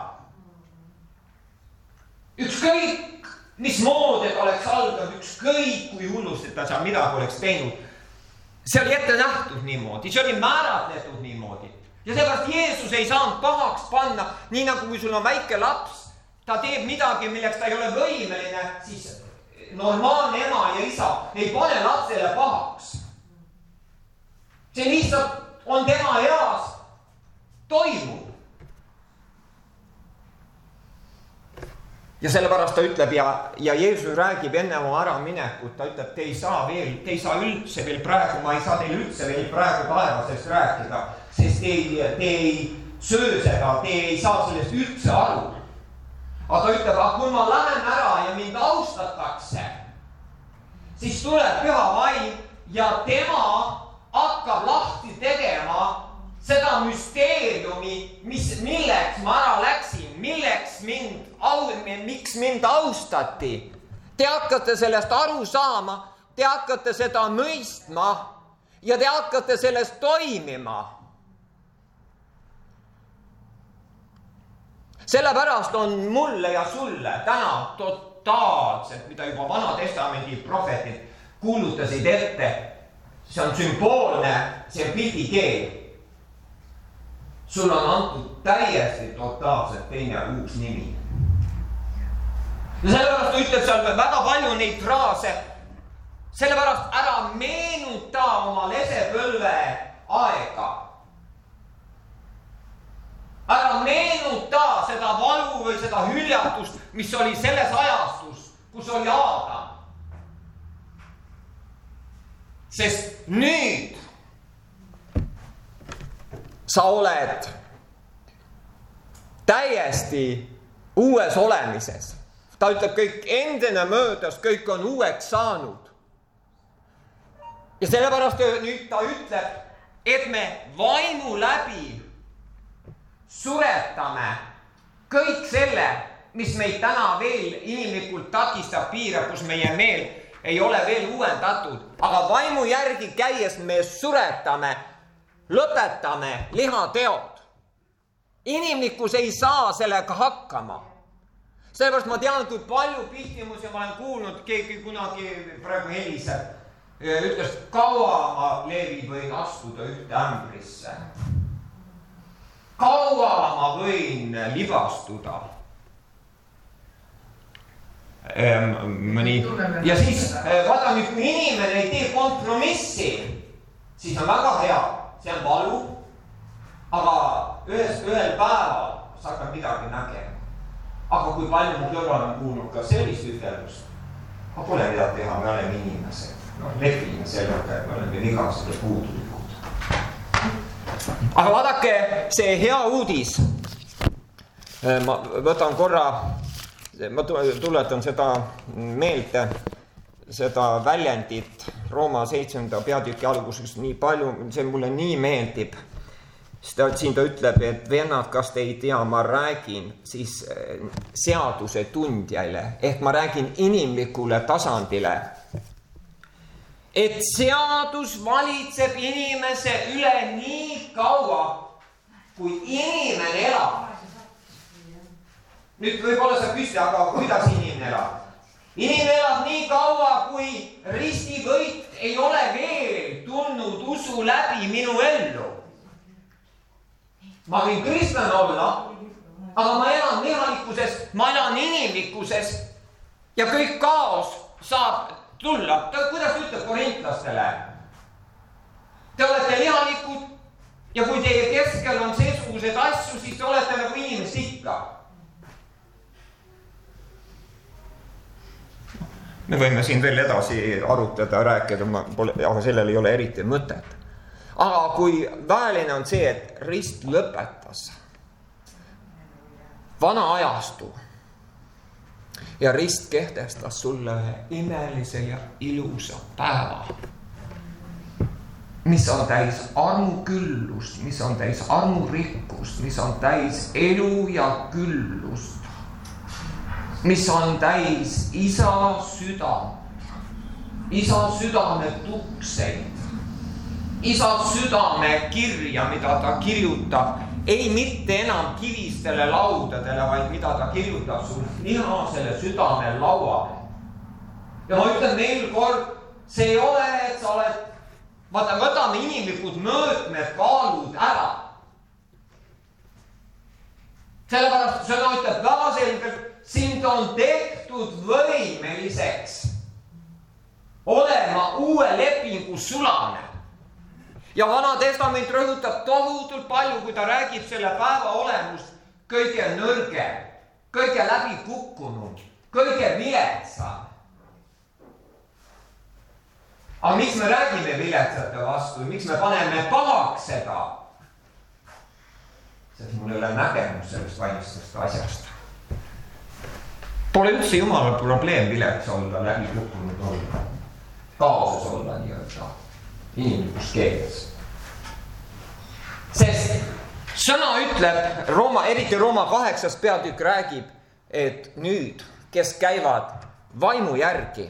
Ükskõik, mismoodi ta oleks alganud, ükskõik kui hullusti ta seal midagi oleks teinud. See oli ette nähtud niimoodi, see oli määratletud niimoodi. Ja seepärast Jeesus ei saanud pahaks panna, nii nagu kui sul on väike laps, ta teeb midagi, milleks ta ei ole võimeline, siis normaalne ema ja isa ei pane lapsele pahaks. See lihtsalt on tema eas toimub. Ja sellepärast ta ütleb ja Jeesus räägib enne oma äraminekut, ta ütleb, te ei saa üldse veel praegu, ma ei saa teil üldse veel praegu taevasest rääkida, sest te ei söö seda, te ei saa sellest üldse aru. Aga ta ütleb, kui ma lähen ära ja mind austatakse, siis tuleb püha vaim ja tema hakkab lahti tegema seda müsteeriumi, milleks ma ära läksin, miks mind austati. Te hakkate sellest aru saama, te hakkate seda mõistma ja te hakkate sellest toimima. Sellepärast on mulle ja sulle täna totaalselt, mida juba Vana Testamendi prohvetid kuulutasid ette. See on sümboolne, see on pildikeel. Sul on antud täiesti totaalselt teine uus nimi. Ja sellepärast ütleb seal väga palju neid fraase. Sellepärast ära meenuta oma lesepõlve aega. Ära meenuta seda valu või seda hüljatust, mis oli selles ajastus, kus oli Aadam. Sest nüüd sa oled täiesti uues olemises. Ta ütleb, kõik endine möödas, kõik on uueks saanud. Ja sellepärast nüüd ta ütleb, et me vaimu läbi suretame kõik selle, mis meid täna veel inimlikult takistab, piirab, kus meie meel ei ole veel uuendatud. Aga vaimu järgi käies me suretame, lõpetame lihateod. Inimlikkus ei saa sellega hakkama. Sellepärast ma tean, kui palju pihtimusi ma olen kuulnud, keegi kunagi praegu heliseb, ütles, kaua ma Leevi võin astuda ühte ämbrisse. Kaua ma võin libastuda. Ja siis vaata nüüd, kui inimene ei tee kompromissi, siis on väga hea. See on valu, aga ühel päeval sa hakkad midagi nägema. Aga kui palju mu kõrval on kuulnud ka sellist ütelust, ma pole midagi teha, me oleme inimesed. Lepime sellega, et me oleme igasugused puudulikud. Aga vaadake, see hea uudis. Ma võtan korra, ma tuletan seda meelde, seda väljendit Rooma 7. peatüki alguses nii palju, see mulle nii meeldib. Siin ta ütleb, et vennad, kas te ei tea, ma räägin siis seaduse tundjaile, ehk ma räägin inimlikule tasandile. Et seadus valitseb inimese üle nii kaua, kui inimene elab. Nüüd võib-olla sa küsid, aga kuidas inimene elab? Inimene elab nii kaua, kui ristivõit ei ole veel tulnud usu läbi minu ellu. Ma võin kristlane olla, aga ma elan lihalikkuses, ma elan inimlikkuses ja kõik kaos saab tulla. Kuidas ütleb korintlastele? Te olete lihalikud ja kui teie keskel on seesugused asju, siis te olete nagu inimest ikka. Me võime siin veel edasi arutada, rääkida, aga sellel ei ole eriti mõtet. Aga kui väeline on see, et rist lõpetas vana ajastu ja rist kehtestas sulle ühe imelise ja ilusa päeva, mis on täis armuküllust, mis on täis armurikkust, mis on täis elu ja küllust, mis on täis isa südame tukseid, isa südame kirja, mida ta kirjutab ei mitte enam kivistele laudadele, vaid mida ta kirjutab sul lihasele südamel lauale. Ja ma ütlen veel kord, see ei ole, et sa oled, vaata, võtame inimlikud mõõtmed, kaalud ära. Sellepärast sõna ütleb väga selgelt, sind on tehtud võimeliseks olema uue lepingu sulane. Ja Vana Testament rõhutab tohutult palju, kui ta räägib selle päeva olemust kõige nõrgem, kõige läbi kukkunud, kõige viletsam. Aga miks me räägime viletsate vastu? Miks me paneme pahaks seda? Sest mul ei ole nägemus sellest vaimustast asjast. Pole üldse Jumalal probleem vilets olla, läbi kukkunud olla, kaoses olla nii-öelda, inimlikus keeles. Sest sõna ütleb, eriti Rooma 8. peatükk räägib, et nüüd, kes käivad vaimu järgi,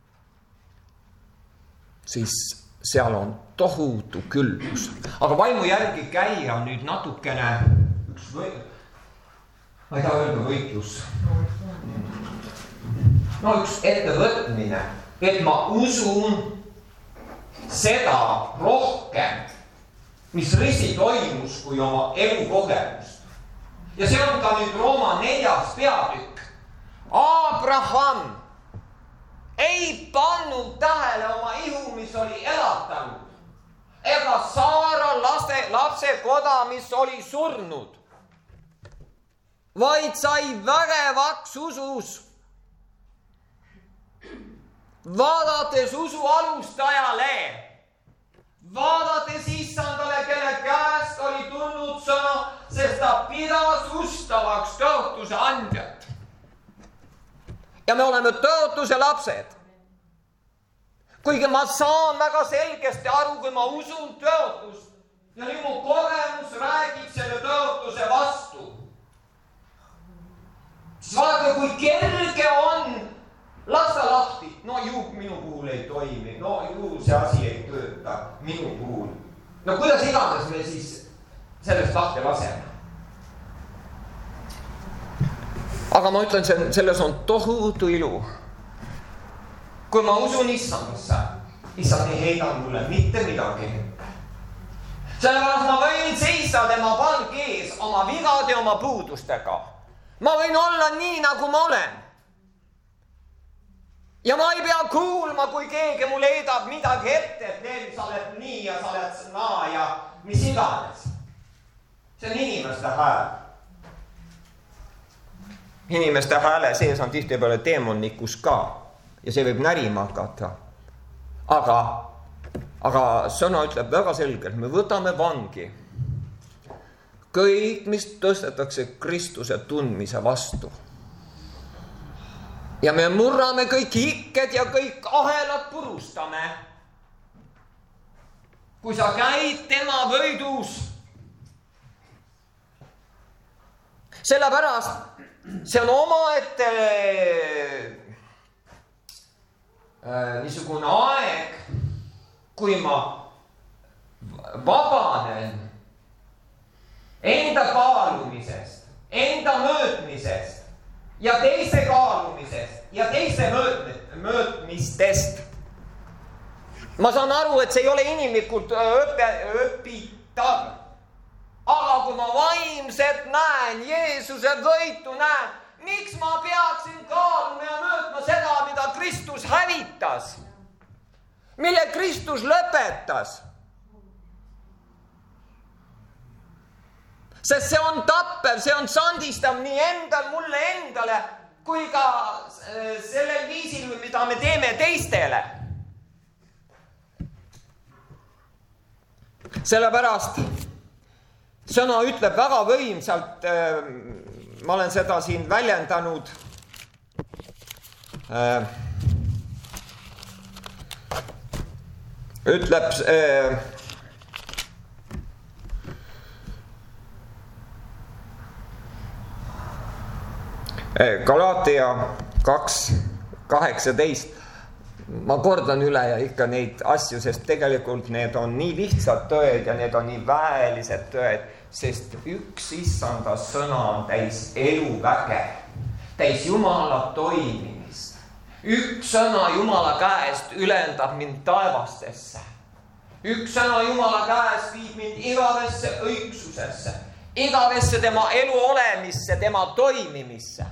siis seal on tohutu külmus. Aga vaimu järgi käia on nüüd natukene ma ei taha öelda võitlus. No üks ettevõtmine, et ma usun seda rohkem, mis risti toimus kui oma elukogemust. Ja see on ka nüüd Rooma 4. peatükk. Abraham ei pannud tähele oma ihu, mis oli elatanud, ega Saara lapse koda, mis oli surnud, vaid sai vägevaks usus, vaadates usu alustajale, vaadates issandale, kelle käest oli tulnud sõna, sest ta pidas ustavaks tõotuse andjat. Ja me oleme tõotuse lapsed. Kuigi ma saan väga selgesti aru, kui ma usun tõotust ja nüüd mu kogemus räägib selle tõotuse vastu. Siis vaadake, kui kerge on lasta lahti. No ju minu puhul ei toimi. No ju see asi ei tööta minu puhul. No kuidas iganes me siis sellest lahti laseme? Aga ma ütlen, selles on tohutu ilu. Kui ma usun issandasse, issand ei heida mulle mitte midagi. Sellepärast ma võin seista tema palgi ees oma vigade ja oma puudustega. Ma võin olla nii, nagu ma olen. Ja ma ei pea kuulma, kui keegi mulle heidab midagi ette, et sa oled nii ja sa oled naa ja mis iganes. See on inimeste hääl. Inimeste hääle sees on tihtipeale teemonnikus ka ja see võib närima hakata. Aga sõna ütleb väga selgelt, me võtame vangi kõik, mis tõstetakse Kristuse tundmise vastu. Ja me murrame kõik ikked ja kõik ahelad purustame. Kui sa käid tema võidus. Sellepärast see on omaette niisugune aeg, kui ma vabanen enda kaalumisest, enda mõõtmisest ja teiste kaalumisest ja teiste mõõtmistest. Ma saan aru, et see ei ole inimlikult õpitav. Aga kui ma vaimselt näen, Jeesuse võitu näen, miks ma peaksin kaaluma ja mõõtma seda, mida Kristus hävitas? Mille Kristus lõpetas? Sest see on tappev, see on sandistav nii endal, mulle endale, kui ka sellel viisil, mida me teeme teistele. Sellepärast sõna ütleb väga võimsalt, ma olen seda siin väljendanud, ütleb Galaatia 2:18. ma kordan üle ja ikka neid asju, sest tegelikult need on nii lihtsad tõed ja need on nii väelised tõed, sest üks issanda sõna on täis eluväge, täis Jumala toimimist. Üks sõna Jumala käest ülendab mind taevastesse. Üks sõna Jumala käest viib mind igavesse õigsusesse, igavesse tema elu olemisse, tema toimimisse.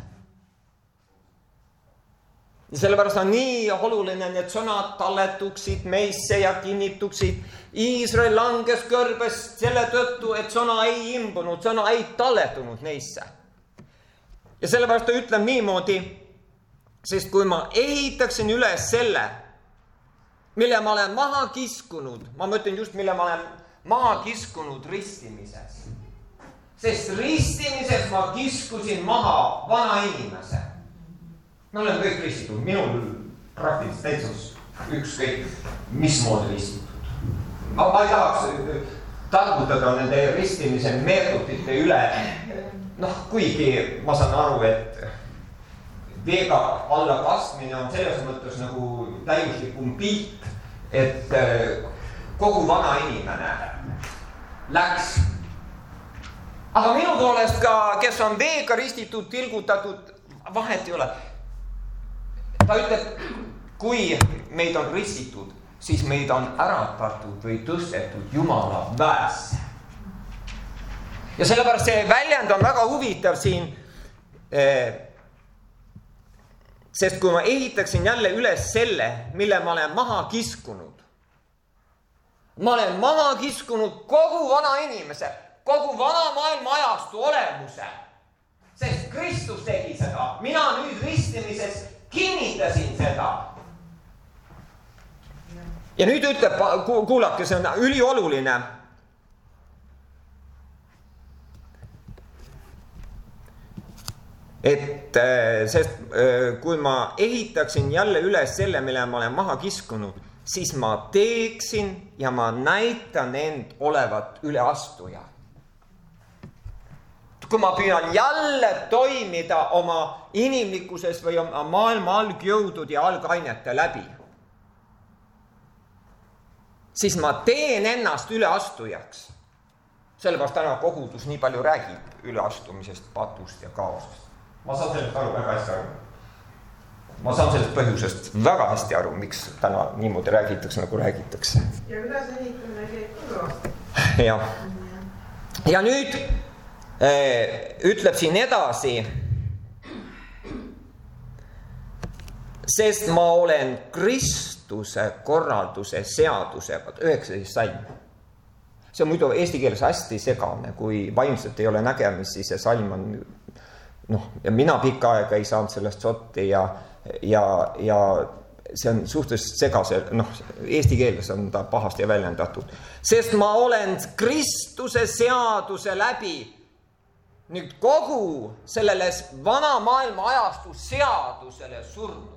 Ja sellepärast on nii oluline need sõnad talletuksid meisse ja kinnituksid. Iisrael langes kõrbest selle tõttu, et sõna ei imbunud, sõna ei talletunud neisse. Ja sellepärast ta ütleb niimoodi, sest kui ma ehitaksin üles selle, mille ma olen maha kiskunud, ma mõtlen just, mille ma olen maha kiskunud ristimises. Sest ristimises ma kiskusin maha vana inimese. Me olen kõik ristitud, minul praktiliselt täitsa ükskõik mismoodi ristitud. Ma ei tahaks targutada nende ristimise meetodite üle. Kuigi ma saan aru, et veega alla kastmine on selles mõttes nagu täiuslikum pilt, et kogu vana inimene läks. Aga minu poolest ka, kes on veega ristitud, tilgutatud, vahet ei ole. Ta ütleb, kui meid on ristitud, siis meid on äratatud või tõstetud Jumala väesse. Ja sellepärast see väljend on väga huvitav siin, sest kui ma ehitaksin jälle üles selle, mille ma olen maha kiskunud. Ma olen maha kiskunud kogu vana inimese, kogu vana maailma ajastu olemuse. Sest Kristus tegi seda, mina nüüd ristimises kinnitasin seda. Ja nüüd ütleb, kuulake, see on ülioluline. Et sest kui ma ehitaksin jälle üles selle, mille ma olen maha kiskunud, siis ma teeksin ja ma näitan end olevat üleastuja. Kui ma püüan jälle toimida oma inimlikkuses või oma maailma algjõudud ja algainete läbi, siis ma teen ennast üleastujaks. Sellepärast täna kogudus nii palju räägib üleastumisest, patust ja kaosest. Ma saan sellest aru väga hästi aru. Ma saan sellest põhjusest väga hästi aru, miks täna niimoodi räägitakse, nagu räägitakse. Ja üles ehitamine käib kõvasti. Ja nüüd ütleb siin edasi, sest ma olen Kristuse korralduse seaduse, 19 salm. See on muidu eesti keeles hästi segane, kui vaimselt ei ole nägemist, siis see salm on, ja mina pikka aega ei saanud sellest sotti ja see on suhteliselt segase, eesti keeles on ta pahasti väljendatud. Sest ma olen Kristuse seaduse läbi nüüd kogu sellele vana maailma ajastu seadusele surnud.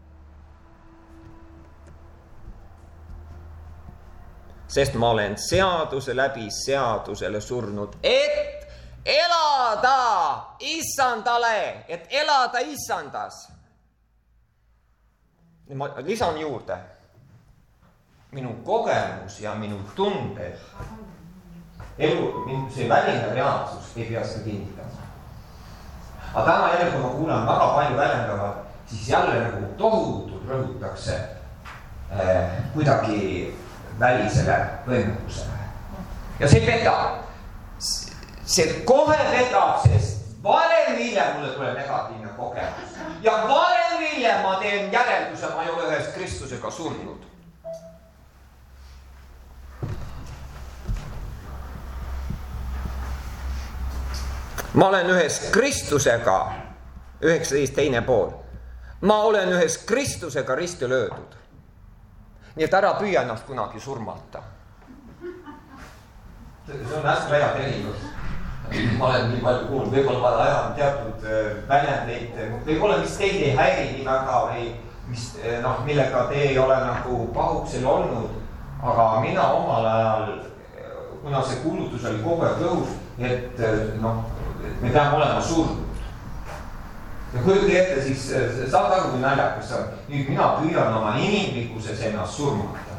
Sest ma olen seaduse läbi seadusele surnud, et elada issandale, et elada issandas. Ma lisan juurde, minu kogemus ja minu tunded, see väline reaalsus ei pea seda kinnitama. Aga täna jälle, kui ma kuulan väga palju väljendavad, siis jälle nagu tohutult rõhutakse kuidagi välisele võimekusele. Ja see petab. See kohe petab, sest varem hiljem mulle tuleb negatiivne kogemus. Ja varem hiljem ma teen järelduse, ma ei ole ühes Kristusega surnud. Ma olen ühes Kristusega, 19 teine pool. Ma olen ühes Kristusega risti löödud. Nii et ära püüa ennast kunagi surmata. See on hästi väga telinud. Ma olen nii palju kuulnud, võib-olla ma ajan teatud väljendeid, võib-olla mis teid ei häiri nii väga või millega te ei ole nagu pahuksel olnud, aga mina omal ajal, kuna see kuulutus oli kogu aeg õhus, et me peame olema surnud. Ja kujuta ette, siis saad aru, kui naljakas sa. Nüüd mina püüan oma inimlikkuses ennast surmata.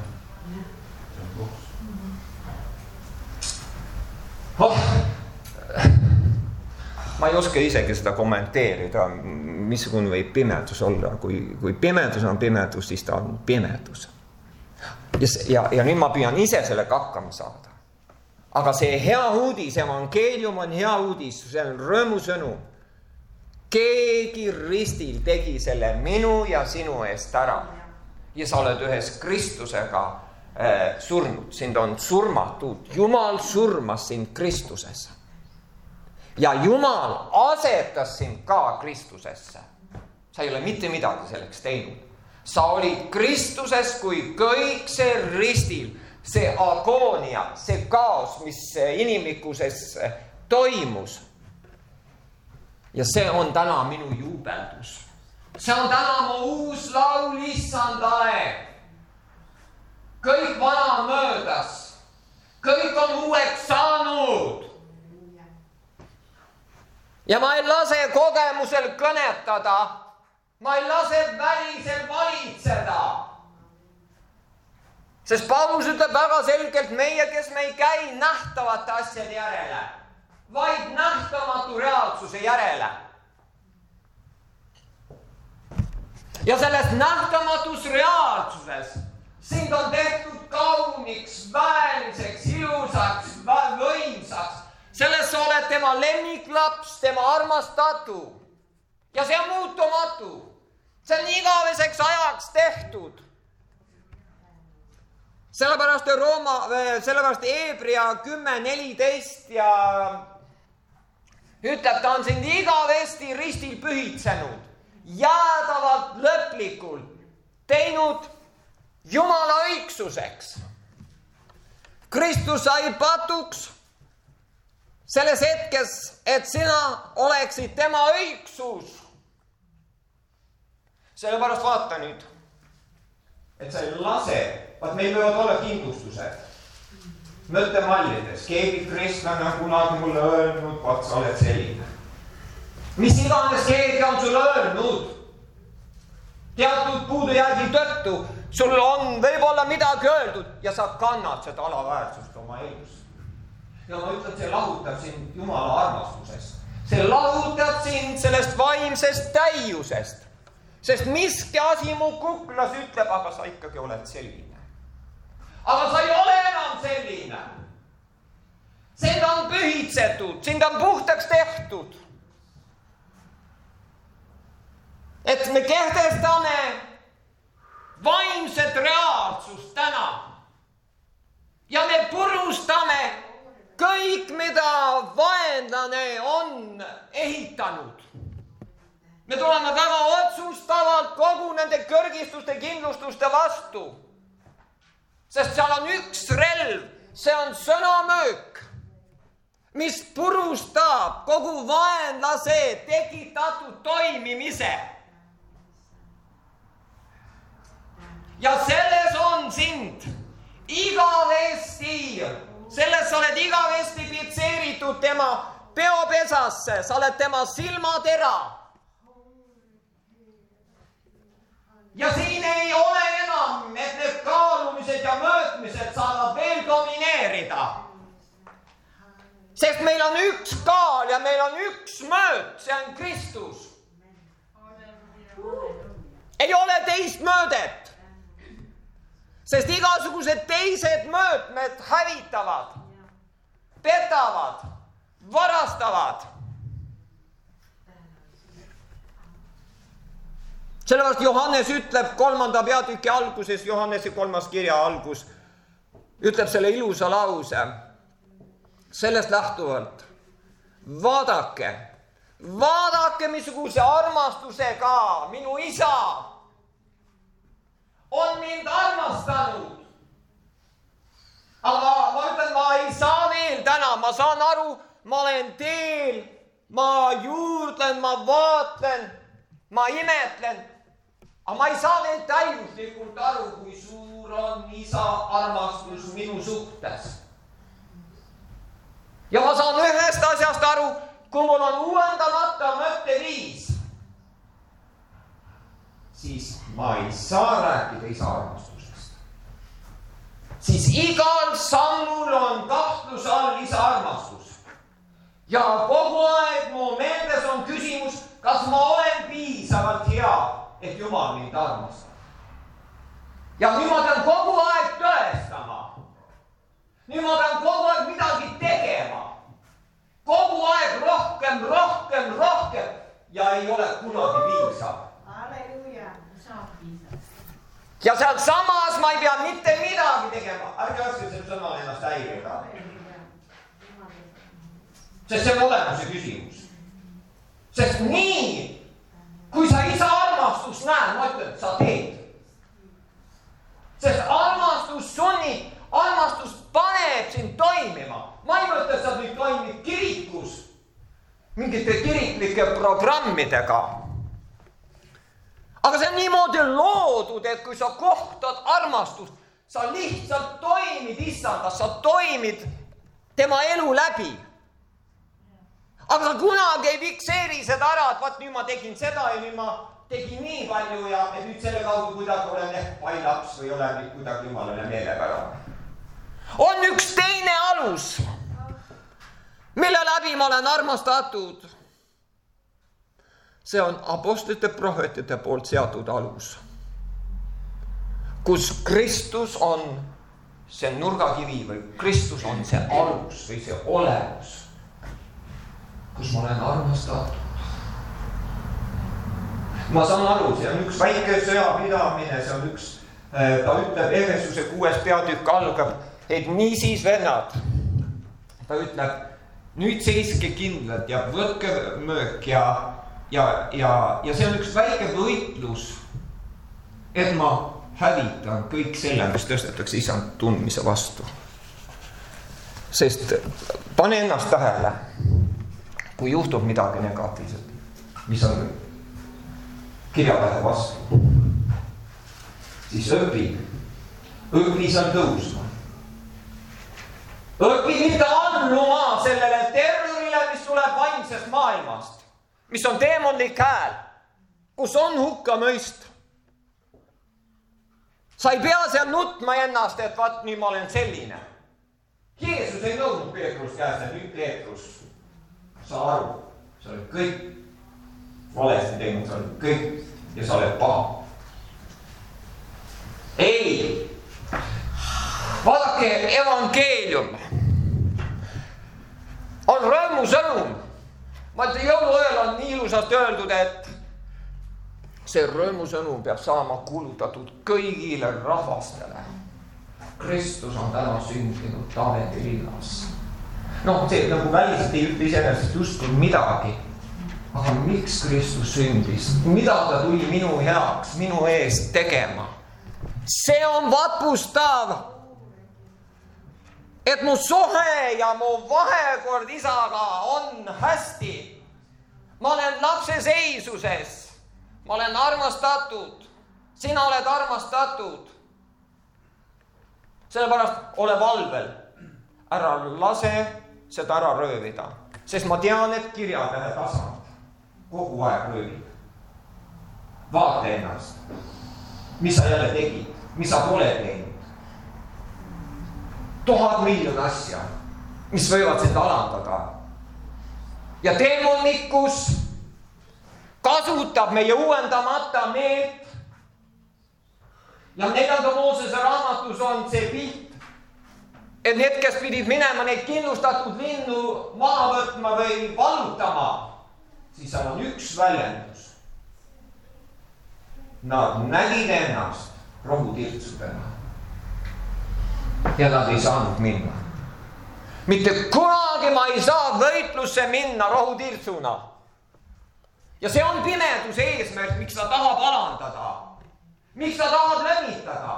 Ma ei oska isegi seda kommenteerida, missugune võib pimedus olla. Kui pimedus on pimedus, siis ta on pimedus. Ja nüüd ma püüan ise sellega hakkama saada. Aga see hea uudis, evangeelium on hea uudis, see on rõõmusõnum. Keegi ristil tegi selle minu ja sinu eest ära. Ja sa oled ühes Kristusega surnud, sind on surmatud. Jumal surmas sind Kristuses. Ja Jumal asetas sind ka Kristusesse. Sa ei ole mitte midagi selleks teinud. Sa olid Kristuses, kui kõik see ristil, see agoonia, see kaos, mis inimlikkuses toimus. Ja see on täna minu juubeldus. See on täna mu uus laul issandale. Kõik vana möödas. Kõik on uueks saanud. Ja ma ei lase kogemusel kõnetada. Ma ei lase välisel valitseda. Sest Paulus ütleb väga selgelt meie, kes me ei käi nähtavate asjade järele, vaid nähtamatu reaalsuse järele. Ja selles nähtamatus reaalsuses sind on tehtud kauniks, vääriseks, ilusaks, võimsaks. Selles sa oled tema lemmiklaps, tema armastatu. Ja see on muutumatu. See on igaveseks ajaks tehtud. Sellepärast Hebrea 10:14 ja ütleb, ta on sind igavesti ristil pühitsenud, jäädavalt lõplikult teinud Jumala õigsuseks. Kristus sai patuks selles hetkes, et sina oleksid tema õigsus. Sellepärast vaata nüüd, et sa ei lase, vaat meil võivad olla kindlustused. Mõttemallides, keegi kristlane on kunagi mulle öelnud, vaat sa oled selline. Mis iganes keegi on sulle öelnud, teatud puudujäägi tõttu, sul on võib-olla midagi öeldud ja sa kannad seda alaväärsust oma elus. Ja ma ütlen, see lahutab sind Jumala armastusest. See lahutab sind sellest vaimsest täiusest. Sest miski asi mu kuklas ütleb, aga sa ikkagi oled selline. Aga sa ei ole enam selline. Sind on pühitsetud, sind on puhtaks tehtud. Et me kehtestame vaimset reaalsust täna. Ja me purustame kõik, mida vaenlane on ehitanud. Me tuleme väga otsustavalt kogu nende kõrgistuste, kindlustuste vastu. Sest seal on üks relv, see on sõnamöök, mis purustab kogu vaenlase tekitatud toimimise. Ja selles on sind igavesti, selles sa oled igavesti pitseeritud tema peopesasse, sa oled tema silmatera. Ja siin ei ole enam, et need kaalumised ja mõõtmised saavad veel domineerida. Sest meil on üks kaal ja meil on üks mõõt, see on Kristus. Ei ole teist mõõdet. Sest igasugused teised mõõtmed hävitavad, petavad, varastavad. Sellepärast Johannes ütleb 3. peatüki alguses, Johannese 3. kirja algus, ütleb selle ilusa lause. Sellest lähtuvalt, vaadake, missuguse armastusega minu isa on mind armastanud. Aga ma ütlen, ma ei saa veel täna, ma saan aru, ma olen teel, ma juurdlen, ma vaatlen, ma imetlen. Aga ma ei saa veel täiuslikult aru, kui suur on isa armastus minu suhtes. Ja ma saan ühest asjast aru, kui mul on uuendamata mõtteviis. siis ma ei saa rääkida isa armastusest. Siis igal sammul on kahtluse all isa armastus. Ja kogu aeg mu meeldes on küsimus, kas ma olen piisavalt hea, et Jumal mind armastab. Ja nüüd ma pean kogu aeg tõestama. Nüüd ma pean kogu aeg midagi tegema. Kogu aeg rohkem ja ei ole kunagi piisav. Halleluuja. Ja seal samas ma ei pea mitte midagi tegema. Ärge laske selle sõna ennast häirida. Sest see on olemuse küsimus. Sest nii, kui sa isa armastust näed, ma ütlen, sa teed. Sest armastus sunnib, armastus paneb sind toimima. Ma ei mõtle, et sa nüüd toimid kirikus mingite kiriklike programmidega. Aga see on niimoodi loodud, et kui sa kohtad armastust, sa lihtsalt toimid issandas, sa toimid tema elu läbi. Aga sa kunagi ei fikseeri seda ära, et vaat nüüd ma tegin seda ja nüüd ma tegin nii palju ja nüüd selle kaudu kuidagi olen ehk pailaps või olen nüüd kuidagi Jumalale meelepärane. On üks teine alus, mille läbi ma olen armastatud. See on apostlite prohvetite poolt seatud alus, kus Kristus on see nurgakivi või Kristus on see alus või see olemus, kus ma olen armastatud. Ma saan aru, see on üks väike sõjapidamine, see on üks, ta ütleb, Efesuse 6. peatükk algab, et niisiis vennad, ta ütleb, nüüd seiske kindlalt ja võtke möök ja see on üks väike võitlus, et ma hävitan kõik selle, mis tõstetakse isand tundmise vastu. Sest pane ennast tähele, kui juhtub midagi negatiivset, mis on kirjatähe vastu, siis õpi seal tõusma. Õpi mitte annuma sellele terrorile, mis tuleb vaimsest maailmast, mis on teemonlik hääl, kus on hukkamõist. Sa ei pea seal nutma ennast, et vaat nii ma olen selline. Jeesus ei nõudnud Peetrus käest, et nüüd Peetrus, sa aru, sa oled kõik valesti teinud, sa oled kõik ja sa oled paha. Ei, vaadake, evangeelium on rõõmusõnum. Ma ütlen, jõuluööl on nii ilusasti öeldud, et see rõõmusõnum peab saama kuulutatud kõigile rahvastele. Kristus on täna sündinud Taaveti linnas. See nagu väliselt ei ütle iseenesest justkui midagi. Aga miks Kristus sündis? Mida ta tuli minu heaks, minu eest tegema? See on vapustav, et mu suhe ja mu vahekord isaga on hästi. Ma olen lapse seisuses. Ma olen armastatud. Sina oled armastatud. Sellepärast ole valvel. Ära lase seda ära röövida. Sest ma tean, et kirjatähe tasand kogu aeg röövib. Vaata ennast. Mis sa jälle tegid? Mis sa pole teinud? 1000 miljon asja, mis võivad sind alandada. Ja teemonlikkus kasutab meie uuendamata meelt. Ja 4. Moosese raamatus on see pilt, et need, kes pidid minema neid kindlustatud linnu maha võtma või vallutama, siis seal on üks väljendus. Nad nägid ennast rohutirtsudena. Ja nad ei saanud minna. Mitte kunagi ma ei saa võitlusse minna rohutirtsuna. Ja see on pimeduse eesmärk, miks sa tahad alandada. Miks sa tahad lämmitada.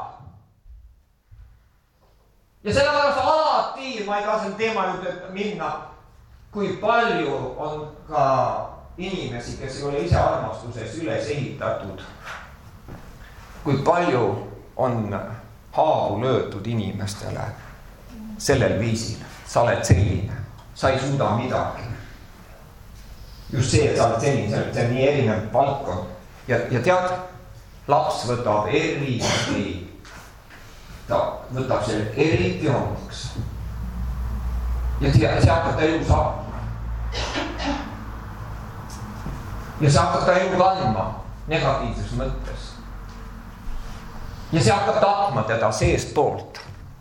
Ja sellepärast alati, ma ei taha selle teema juurde minna, kui palju on ka inimesi, kes ei ole ise armastuses üles ehitatud. Kui palju on haavu löötud inimestele sellel viisil. Sa oled selline, sa ei suuda midagi. Just see, et sa oled selline, see on nii erinev valdkond. Ja tead, laps võtab ta võtab selle eriti omaks. Ja see hakkab ta elu saama. Ja see hakkab ta elu kandma negatiivses mõttes. Ja see hakkab tapma teda seest poolt.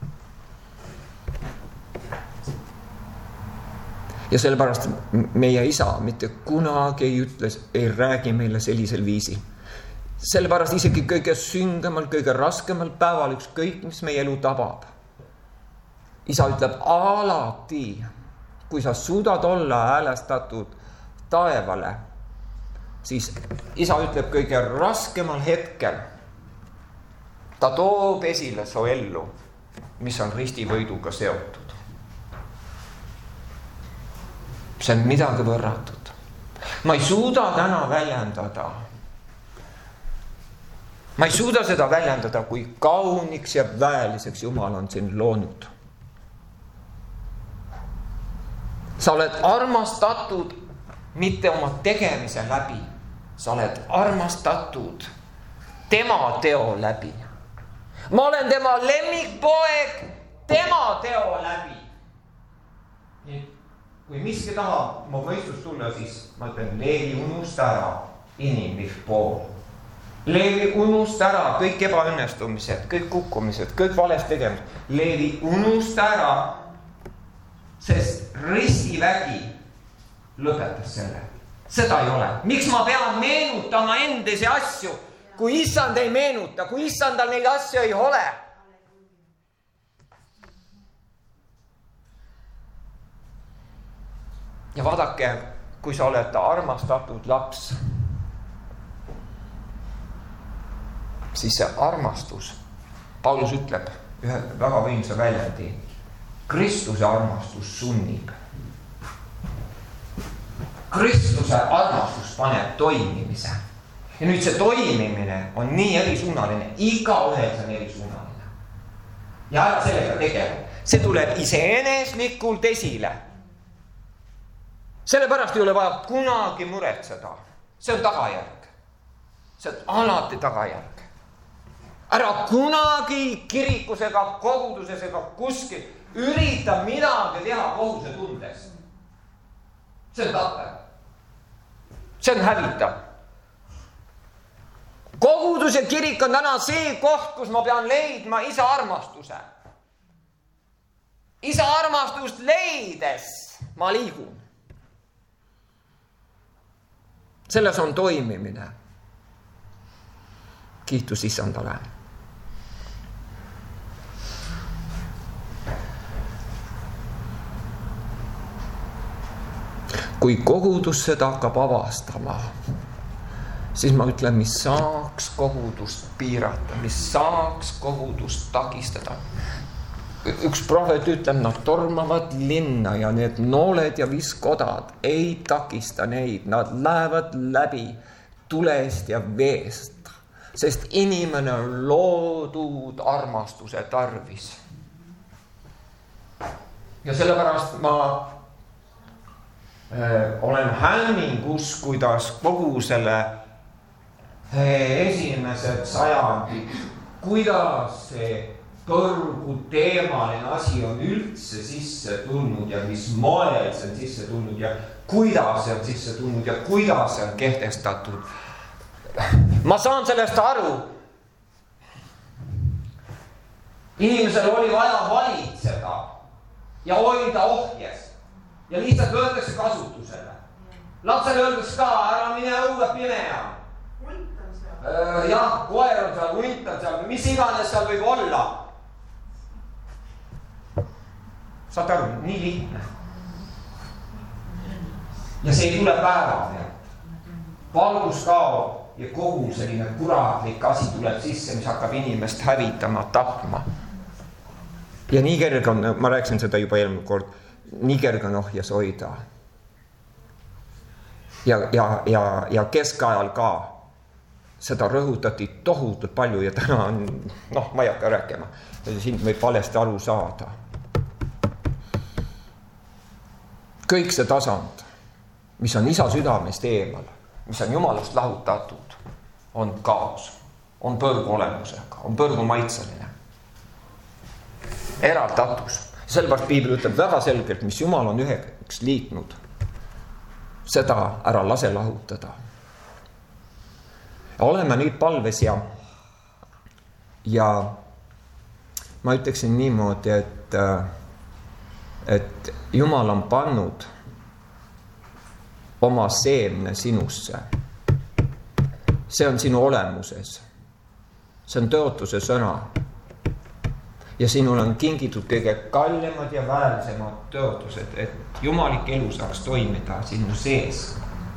Ja sellepärast meie isa mitte kunagi ei räägi meile sellisel viisil. Sellepärast isegi kõige süngemal, kõige raskemal päeval ükskõik, mis meie elu tabab. Isa ütleb alati, kui sa suudad olla häälestatud taevale, siis isa ütleb kõige raskemal hetkel, ta toob esile su ellu, mis on ristivõiduga seotud. See on midagi võrratut. Ma ei suuda täna väljendada. Ma ei suuda seda väljendada, kui kauniks ja väeliseks Jumal on sind loonud. Sa oled armastatud mitte oma tegemise läbi. Sa oled armastatud tema teo läbi. Ma olen tema lemmikpoeg tema teo läbi. Nii, kui miski tahab mu mõistus tulla, siis ma ütlen, Leevi, unusta ära inimlik pool. Leevi, unusta ära kõik ebaõnnestumised, kõik kukkumised, kõik valest tegemised. Leevi, unusta ära, sest ristivägi lõpetas selle. Seda ei ole. Miks ma pean meenutama endisi asju, kui issand ei meenuta, kui issandal neid asju ei ole? Ja vaadake, kui sa oled armastatud laps, siis see armastus, Paulus ütleb ühe väga võimsa väljendi, Kristuse armastus sunnib. Kristuse armastus paneb toimimise. Ja nüüd see toimimine on nii erisuunaline, igaühes on erisuunaline. Ja ära sellega tegema. See tuleb iseeneslikult esile. Sellepärast ei ole vaja kunagi muretseda. See on tagajärg. See on alati tagajärg. Ära kunagi kirikusega, kogudusesega kuskil ürita midagi teha kohuse tundes. See on tapper. See on hävitav. Kogudus ja kirik on täna see koht, kus ma pean leidma isa armastuse. Isa armastust leides ma liigun. Selles on toimimine. Kiitus issandale. Kui kogudus seda hakkab avastama, siis ma ütlen, mis saaks kogudust piirata, mis saaks kogudust takistada. Üks prohvet ütleb, nad tormavad linna ja need nooled ja viskodad ei takista neid. Nad lähevad läbi tulest ja veest, sest inimene on loodud armastuse tarvis. Ja sellepärast ma olen hämmingus, kuidas kogu selle esimesed sajandid, kuidas see põrgu teemaline asi on üldse sisse tulnud ja mis moel see on sisse tulnud ja kuidas see on sisse tulnud ja kuidas see on kehtestatud. Ma saan sellest aru. Inimesel oli vaja valitseda ja hoida ohjes ja lihtsalt öeldakse kasutusele. Lapsele öeldakse ka, ära mine õue pimea. Jah, koer on seal, hunt on seal, mis iganes seal võib olla. Saad aru, nii lihtne. Ja see ei tule päeva pealt. Valgus kaob ja kogu selline kuratlik asi tuleb sisse, mis hakkab inimest hävitama, tapma. Ja nii kerge on, ma rääkisin seda juba eelmine kord, nii kerge on ohjes hoida. Ja keskajal ka seda rõhutati tohutult palju ja täna on, ma ei hakka rääkima, siin võib valesti aru saada. Kõik see tasand, mis on isa südamest eemal, mis on Jumalast lahutatud, on kaos, on põrgu olemusega, on põrgu maitseline. Eraldatus. Sellepärast Piibel ütleb väga selgelt, mis Jumal on üheks liitnud. Seda ära lase lahutada. Oleme nüüd palves ja ma ütleksin niimoodi, et Jumal on pannud oma seemne sinusse. See on sinu olemuses. See on tõotuse sõna. Ja sinul on kingitud kõige kallimad ja väärsemad tõotused, et jumalik elu saaks toimida sinu sees.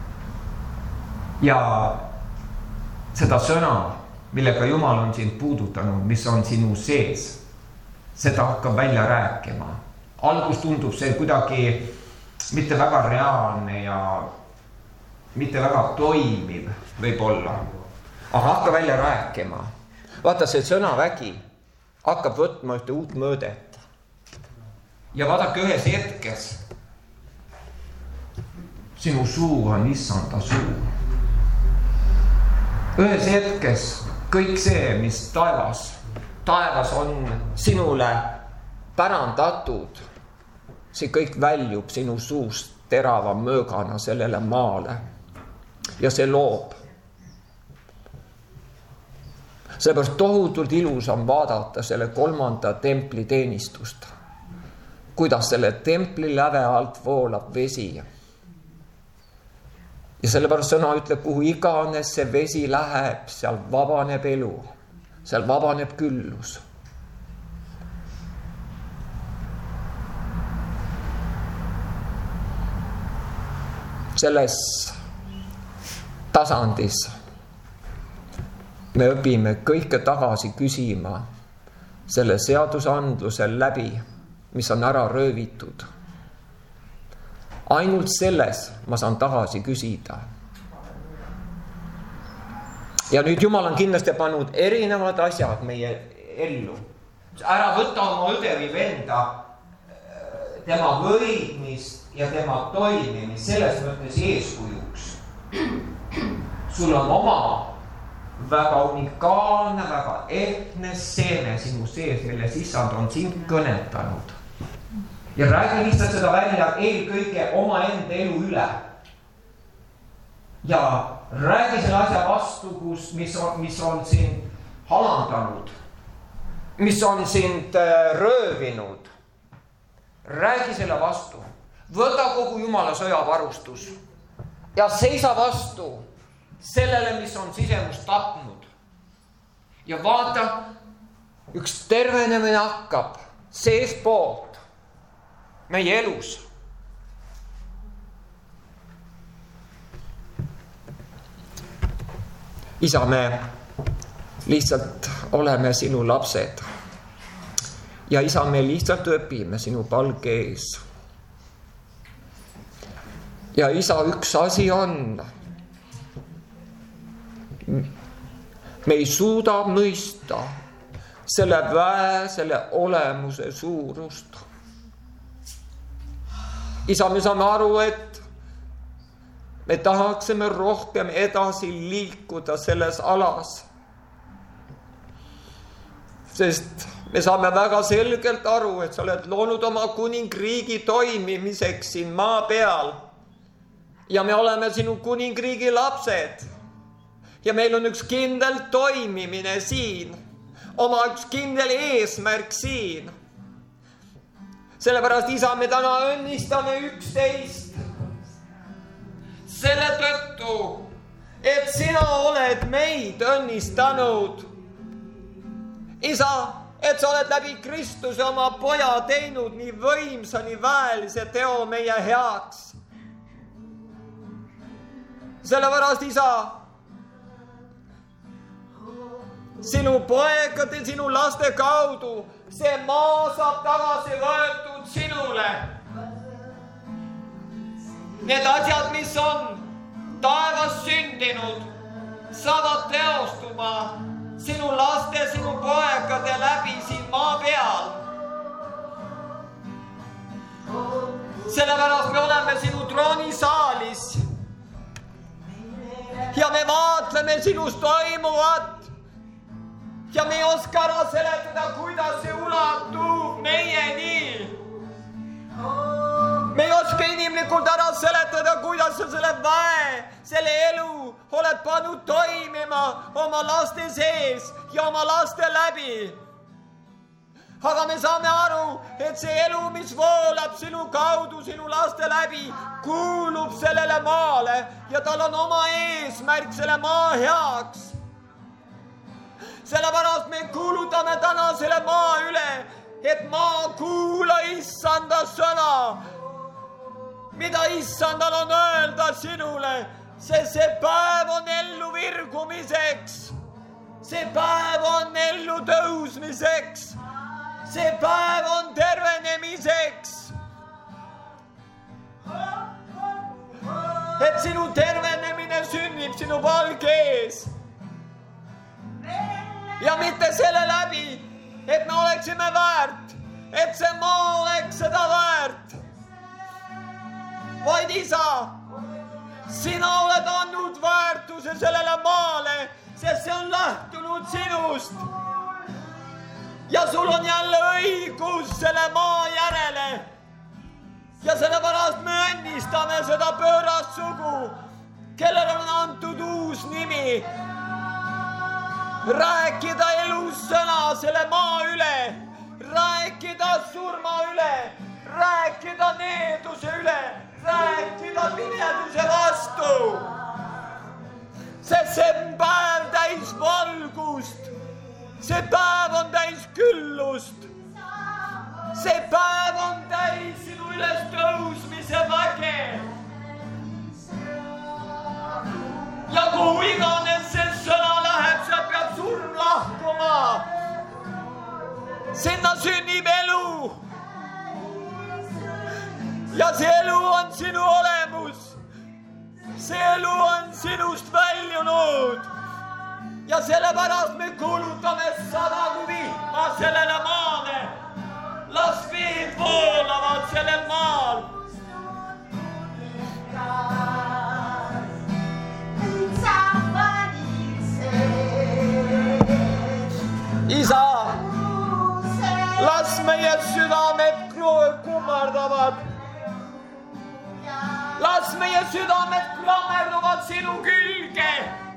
Ja seda sõna, millega Jumal on sind puudutanud, mis on sinu sees, seda hakkab välja rääkima. Algus tundub see kuidagi mitte väga reaalne ja mitte väga toimiv võib-olla, aga hakka välja rääkima. Vaata, see sõnavägi hakkab võtma ühte uut mõõdet. Ja vaadake ühes hetkes, sinu suu on issanda suu. Ühes hetkes kõik see, mis taevas on sinule pärandatud, see kõik väljub sinu suust terava möögana sellele maale. Ja see loob. Seepärast tohutult ilus on vaadata selle 3. templi teenistust. Kuidas selle templi läve alt voolab vesi. Ja sellepärast sõna ütleb, kuhu iganes see vesi läheb, seal vabaneb elu. Seal vabaneb küllus. Selles tasandis me õpime kõike tagasi küsima selle seadusandluse läbi, mis on ära röövitud. Ainult selles ma saan tagasi küsida. Ja nüüd Jumal on kindlasti pannud erinevad asjad meie ellu. Ära võta oma õde või venda, tema võidmist ja tema toimimist selles mõttes eeskujuks. Sul on oma väga unikaalne, väga ehtne seeme sinu sees, milles issand on sind kõnetanud. Ja räägi lihtsalt seda välja eelkõige oma enda elu üle. Ja räägi selle asja vastu, mis on sind halandanud, mis on sind röövinud. Räägi selle vastu. Võta kogu Jumala sõjavarustus ja seisa vastu sellele, mis on sisemust tapnud. Ja vaata, üks tervenemine hakkab seespoolt meie elus. Isa, me lihtsalt oleme sinu lapsed. Ja isa, me lihtsalt õpime sinu palge ees. Ja isa, üks asi on, me ei suuda mõista selle väe, selle olemuse suurust. Isa, me saame aru, et me tahaksime rohkem edasi liikuda selles alas. Sest me saame väga selgelt aru, et sa oled loonud oma kuningriigi toimimiseks siin maa peal. Ja me oleme sinu kuningriigi lapsed. Ja meil on üks kindel toimimine siin. Oma üks kindel eesmärk siin. Sellepärast, isa, me täna õnnistame üksteist. Selle tõttu, et sina oled meid õnnistanud. Isa, et sa oled läbi Kristuse oma poja teinud nii võimsa, nii väelise teo meie heaks. Sellepärast, isa, sinu poegade, sinu laste kaudu see maa saab tagasi võetud sinule. Need asjad, mis on taevas sündinud, saavad teostuma sinu laste, sinu poegade läbi siin maa peal. Sellepärast me oleme sinu troonisaalis. Ja me vaatleme sinust toimuvat ja me ei oska ära seletada, kuidas see ulatub meieni. Me ei oska inimlikult ära seletada, kuidas sa selle väe, selle elu oled pannud toimima oma laste sees ja oma laste läbi. Aga me saame aru, et see elu, mis voolab sinu kaudu, sinu laste läbi, kuulub sellele maale ja tal on oma eesmärk selle maa heaks. Sellepärast me kuulutame täna selle maa üle, et maa kuula issanda sõna, mida issandal on öelda sinule, sest see päev on ellu virgumiseks, see päev on ellu tõusmiseks, see päev on tervenemiseks. Et sinu tervenemine sünnib sinu palge ees. Ja mitte selle läbi, et me oleksime väärt, et see maa oleks seda väärt. Vaid isa, sina oled andnud väärtuse sellele maale, sest see on lähtunud sinust. Ja sul on jälle õigus selle maa järele. Ja sellepärast me õnnistame seda pöörast sugu, kellel on antud uus nimi. Rääkida elussõna selle maa üle, rääkida surma üle, rääkida needuse üle, rääkida pimeduse vastu. Sest see päev täis valgust, see päev on täis küllust, see päev on täis sinu üles tõusmise väge. Ja kuhu iganes see sõna läheb, sealt peab surm lahkuma. Sinna sünnib elu. Ja see elu on sinu olemus. See elu on sinust väljunud. Ja sellepärast me kuulutame sadagu vihma sellele maale. Las veed voolavad sellel maal. Isa, las meie südamed kummardavad. Las meie südamed klammerduvad sinu külge.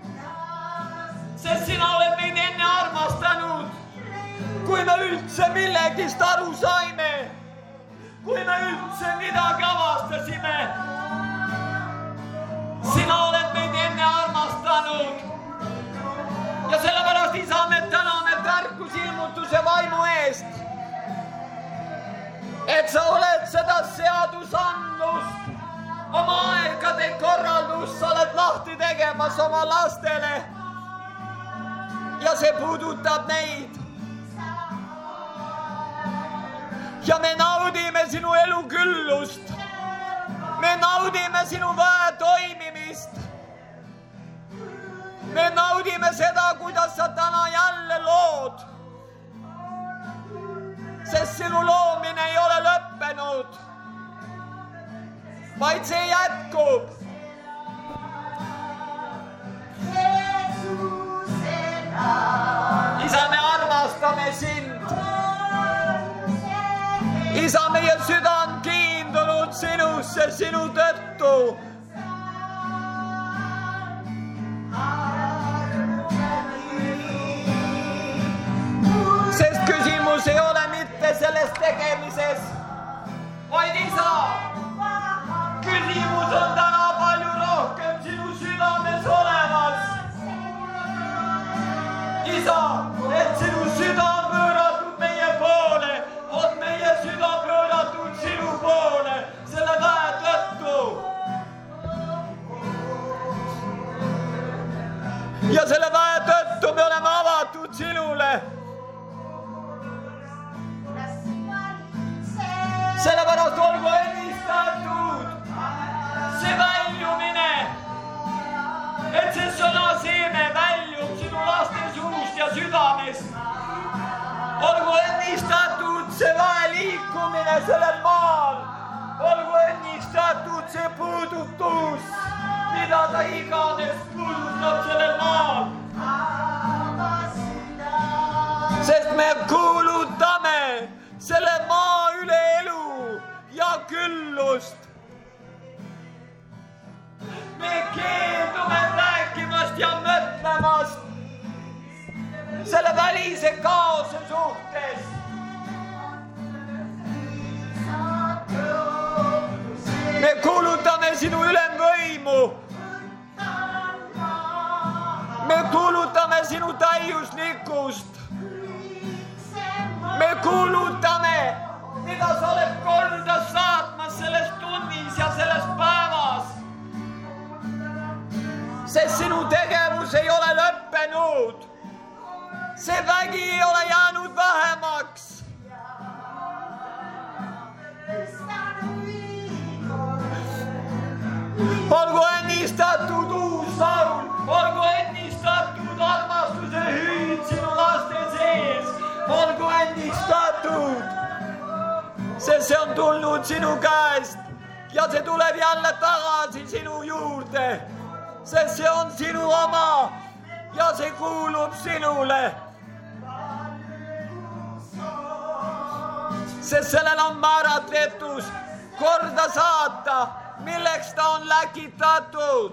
Sest sina oled meid enne armastanud. Kui me üldse millegist aru saime. Kui me üldse midagi avastasime. Sina oled meid enne armastanud. Ja sellepärast, isa, me täname tarkusilmutuse vaimu eest, et sa oled seda seadusandlust, oma aegade korraldust sa oled lahti tegemas oma lastele. Ja see puudutab neid. Ja me naudime sinu elu küllust. Me naudime sinu väe toimimist. Me naudime seda, kuidas sa täna jälle lood. Sest sinu loomine ei ole lõppenud, vaid see jätkub. Isa, me armastame sind. Isa, meie süda on kiindunud sinusse, sinu tõttu. Sest küsimus ei ole mitte selles tegemises, vaid isa, küsimus on täna palju rohkem sinu südames olemas. Isa, et sinu süda on pööratud meie poole, on meie süda pööratud sinu poole, selle väe tõttu. Ja selle väe tõttu me oleme avatud sinule. Sellepärast olgu õnnistatud see väljumine, et see sõna seeme väljub sinu laste suust ja südamest. Olgu õnnistatud see väe liikumine sellel maal. Olgu õnnistatud see puudutus, mida ta iganes puudutab sellel maal. me kuulutame selle maa üle elu ja küllust. Me keeldume rääkimast ja mõtlemast selle välise kaose suhtes. Me kuulutame sinu ülemvõimu. Me kuulutame sinu täiuslikkust. Me kuulutame, mida sa oled korda saatmas selles tunnis ja selles päevas. Sest sinu tegevus ei ole lõppenud. See vägi ei ole jäänud vähemaks. Olgu ennistatud uus Saul, olgu ennistatud armastuse hüüd sinu laste sees, olgu ennistatud, sest see on tulnud sinu käest ja see tuleb jälle tagasi sinu juurde, sest see on sinu oma ja see kuulub sinule. Sest sellel on määratletus korda saata, milleks ta on läkitatud.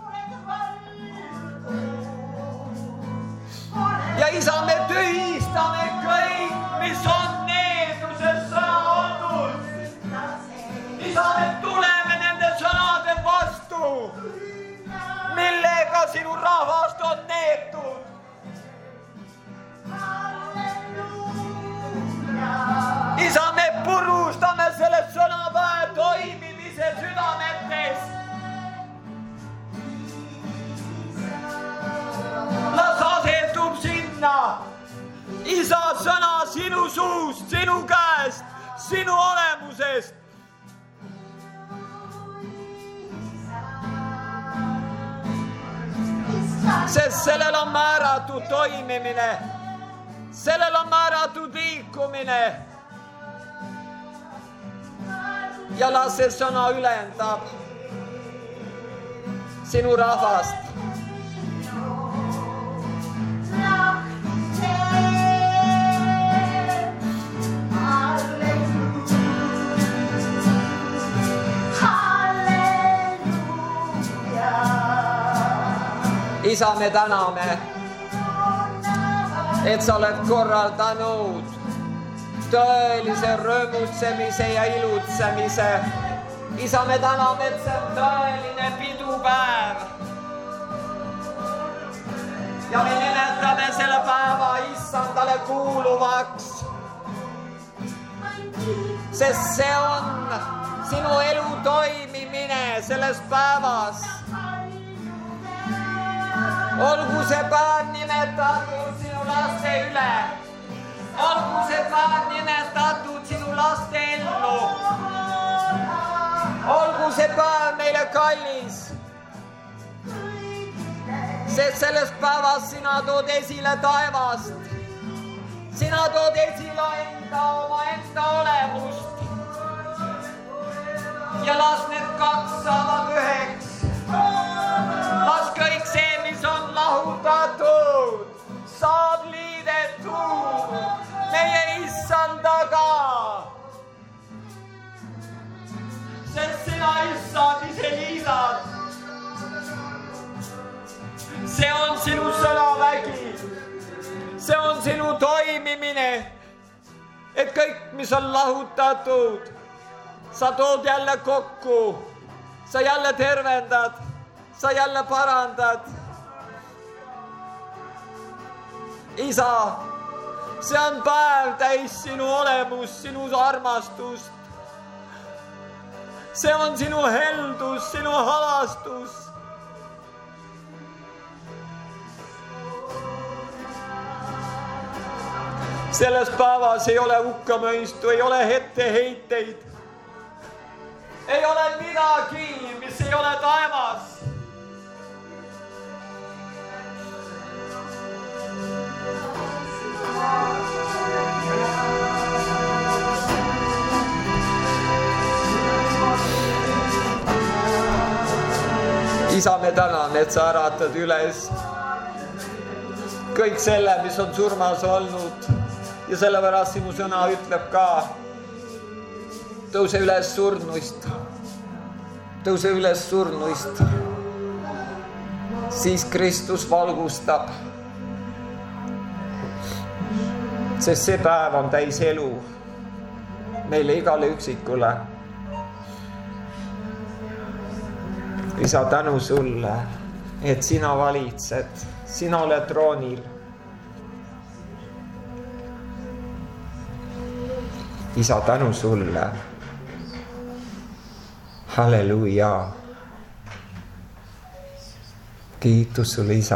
Ja isa, me tühistame kõik, mis on needuses sõna olnud. Isa, me tuleme nende sõnade vastu, millega sinu rahvast on neetud. Isa, me purustame selle sõnaväe toimimise südametes. Las asetub sinna, isa, sõna sinu suust, sinu käest, sinu olemusest. Sest sellel on määratud toimimine, sellel on määratud liikumine. Ja las see sõna ülendab sinu rahvast. Isa, me täname, et sa oled korraldanud tõelise rõõmutsemise ja ilutsemise. Isa, me täname, et see on tõeline pidupäev. Ja me nimetame selle päeva issandale kuuluvaks. Sest see on sinu elu toimimine selles päevas. Olgu see päev nimetatud sinu laste üle. Olgu see päev nimetatud sinu laste ellu. Olgu see päev meile kallis. Sest selles päevas sina tood esile taevast. Sina tood esile oma enda olemust. Ja las need kaks saavad üheks. Las kõik see, mis on lahutatud, saab liidetud meie issandaga. Sest sina, issand, ise liidad. See on sinu sõnavägi. See on sinu toimimine. Et kõik, mis on lahutatud, sa tood jälle kokku. Sa jälle tervendad. Sa jälle parandad. Isa, see on päev täis sinu olemust, sinu armastust. See on sinu heldus, sinu halastus. Selles päevas ei ole hukkamõistu, ei ole etteheiteid. Ei ole midagi, mis ei ole taevas. Isa, me täname, et sa äratad üles kõik selle, mis on surmas olnud ja sellepärast sinu sõna ütleb ka, tõuse üles surnuist. Tõuse üles surnuist. Siis Kristus valgustab. Sest see päev on täis elu meile igale üksikule. Isa, tänu sulle, et sina valitsed, sina oled troonil. Isa, tänu sulle. Halleluja. Kiitus sulle, Isa.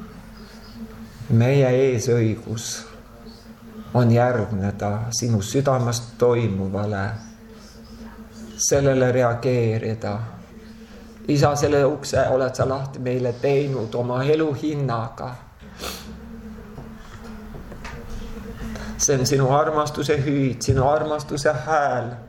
Meie eesõigus on järgneda sinu südamest toimuvale, sellele reageerida. Isa, selle ukse oled sa lahti meile teinud oma elu hinnaga. See on sinu armastuse hüüd, sinu armastuse hääl.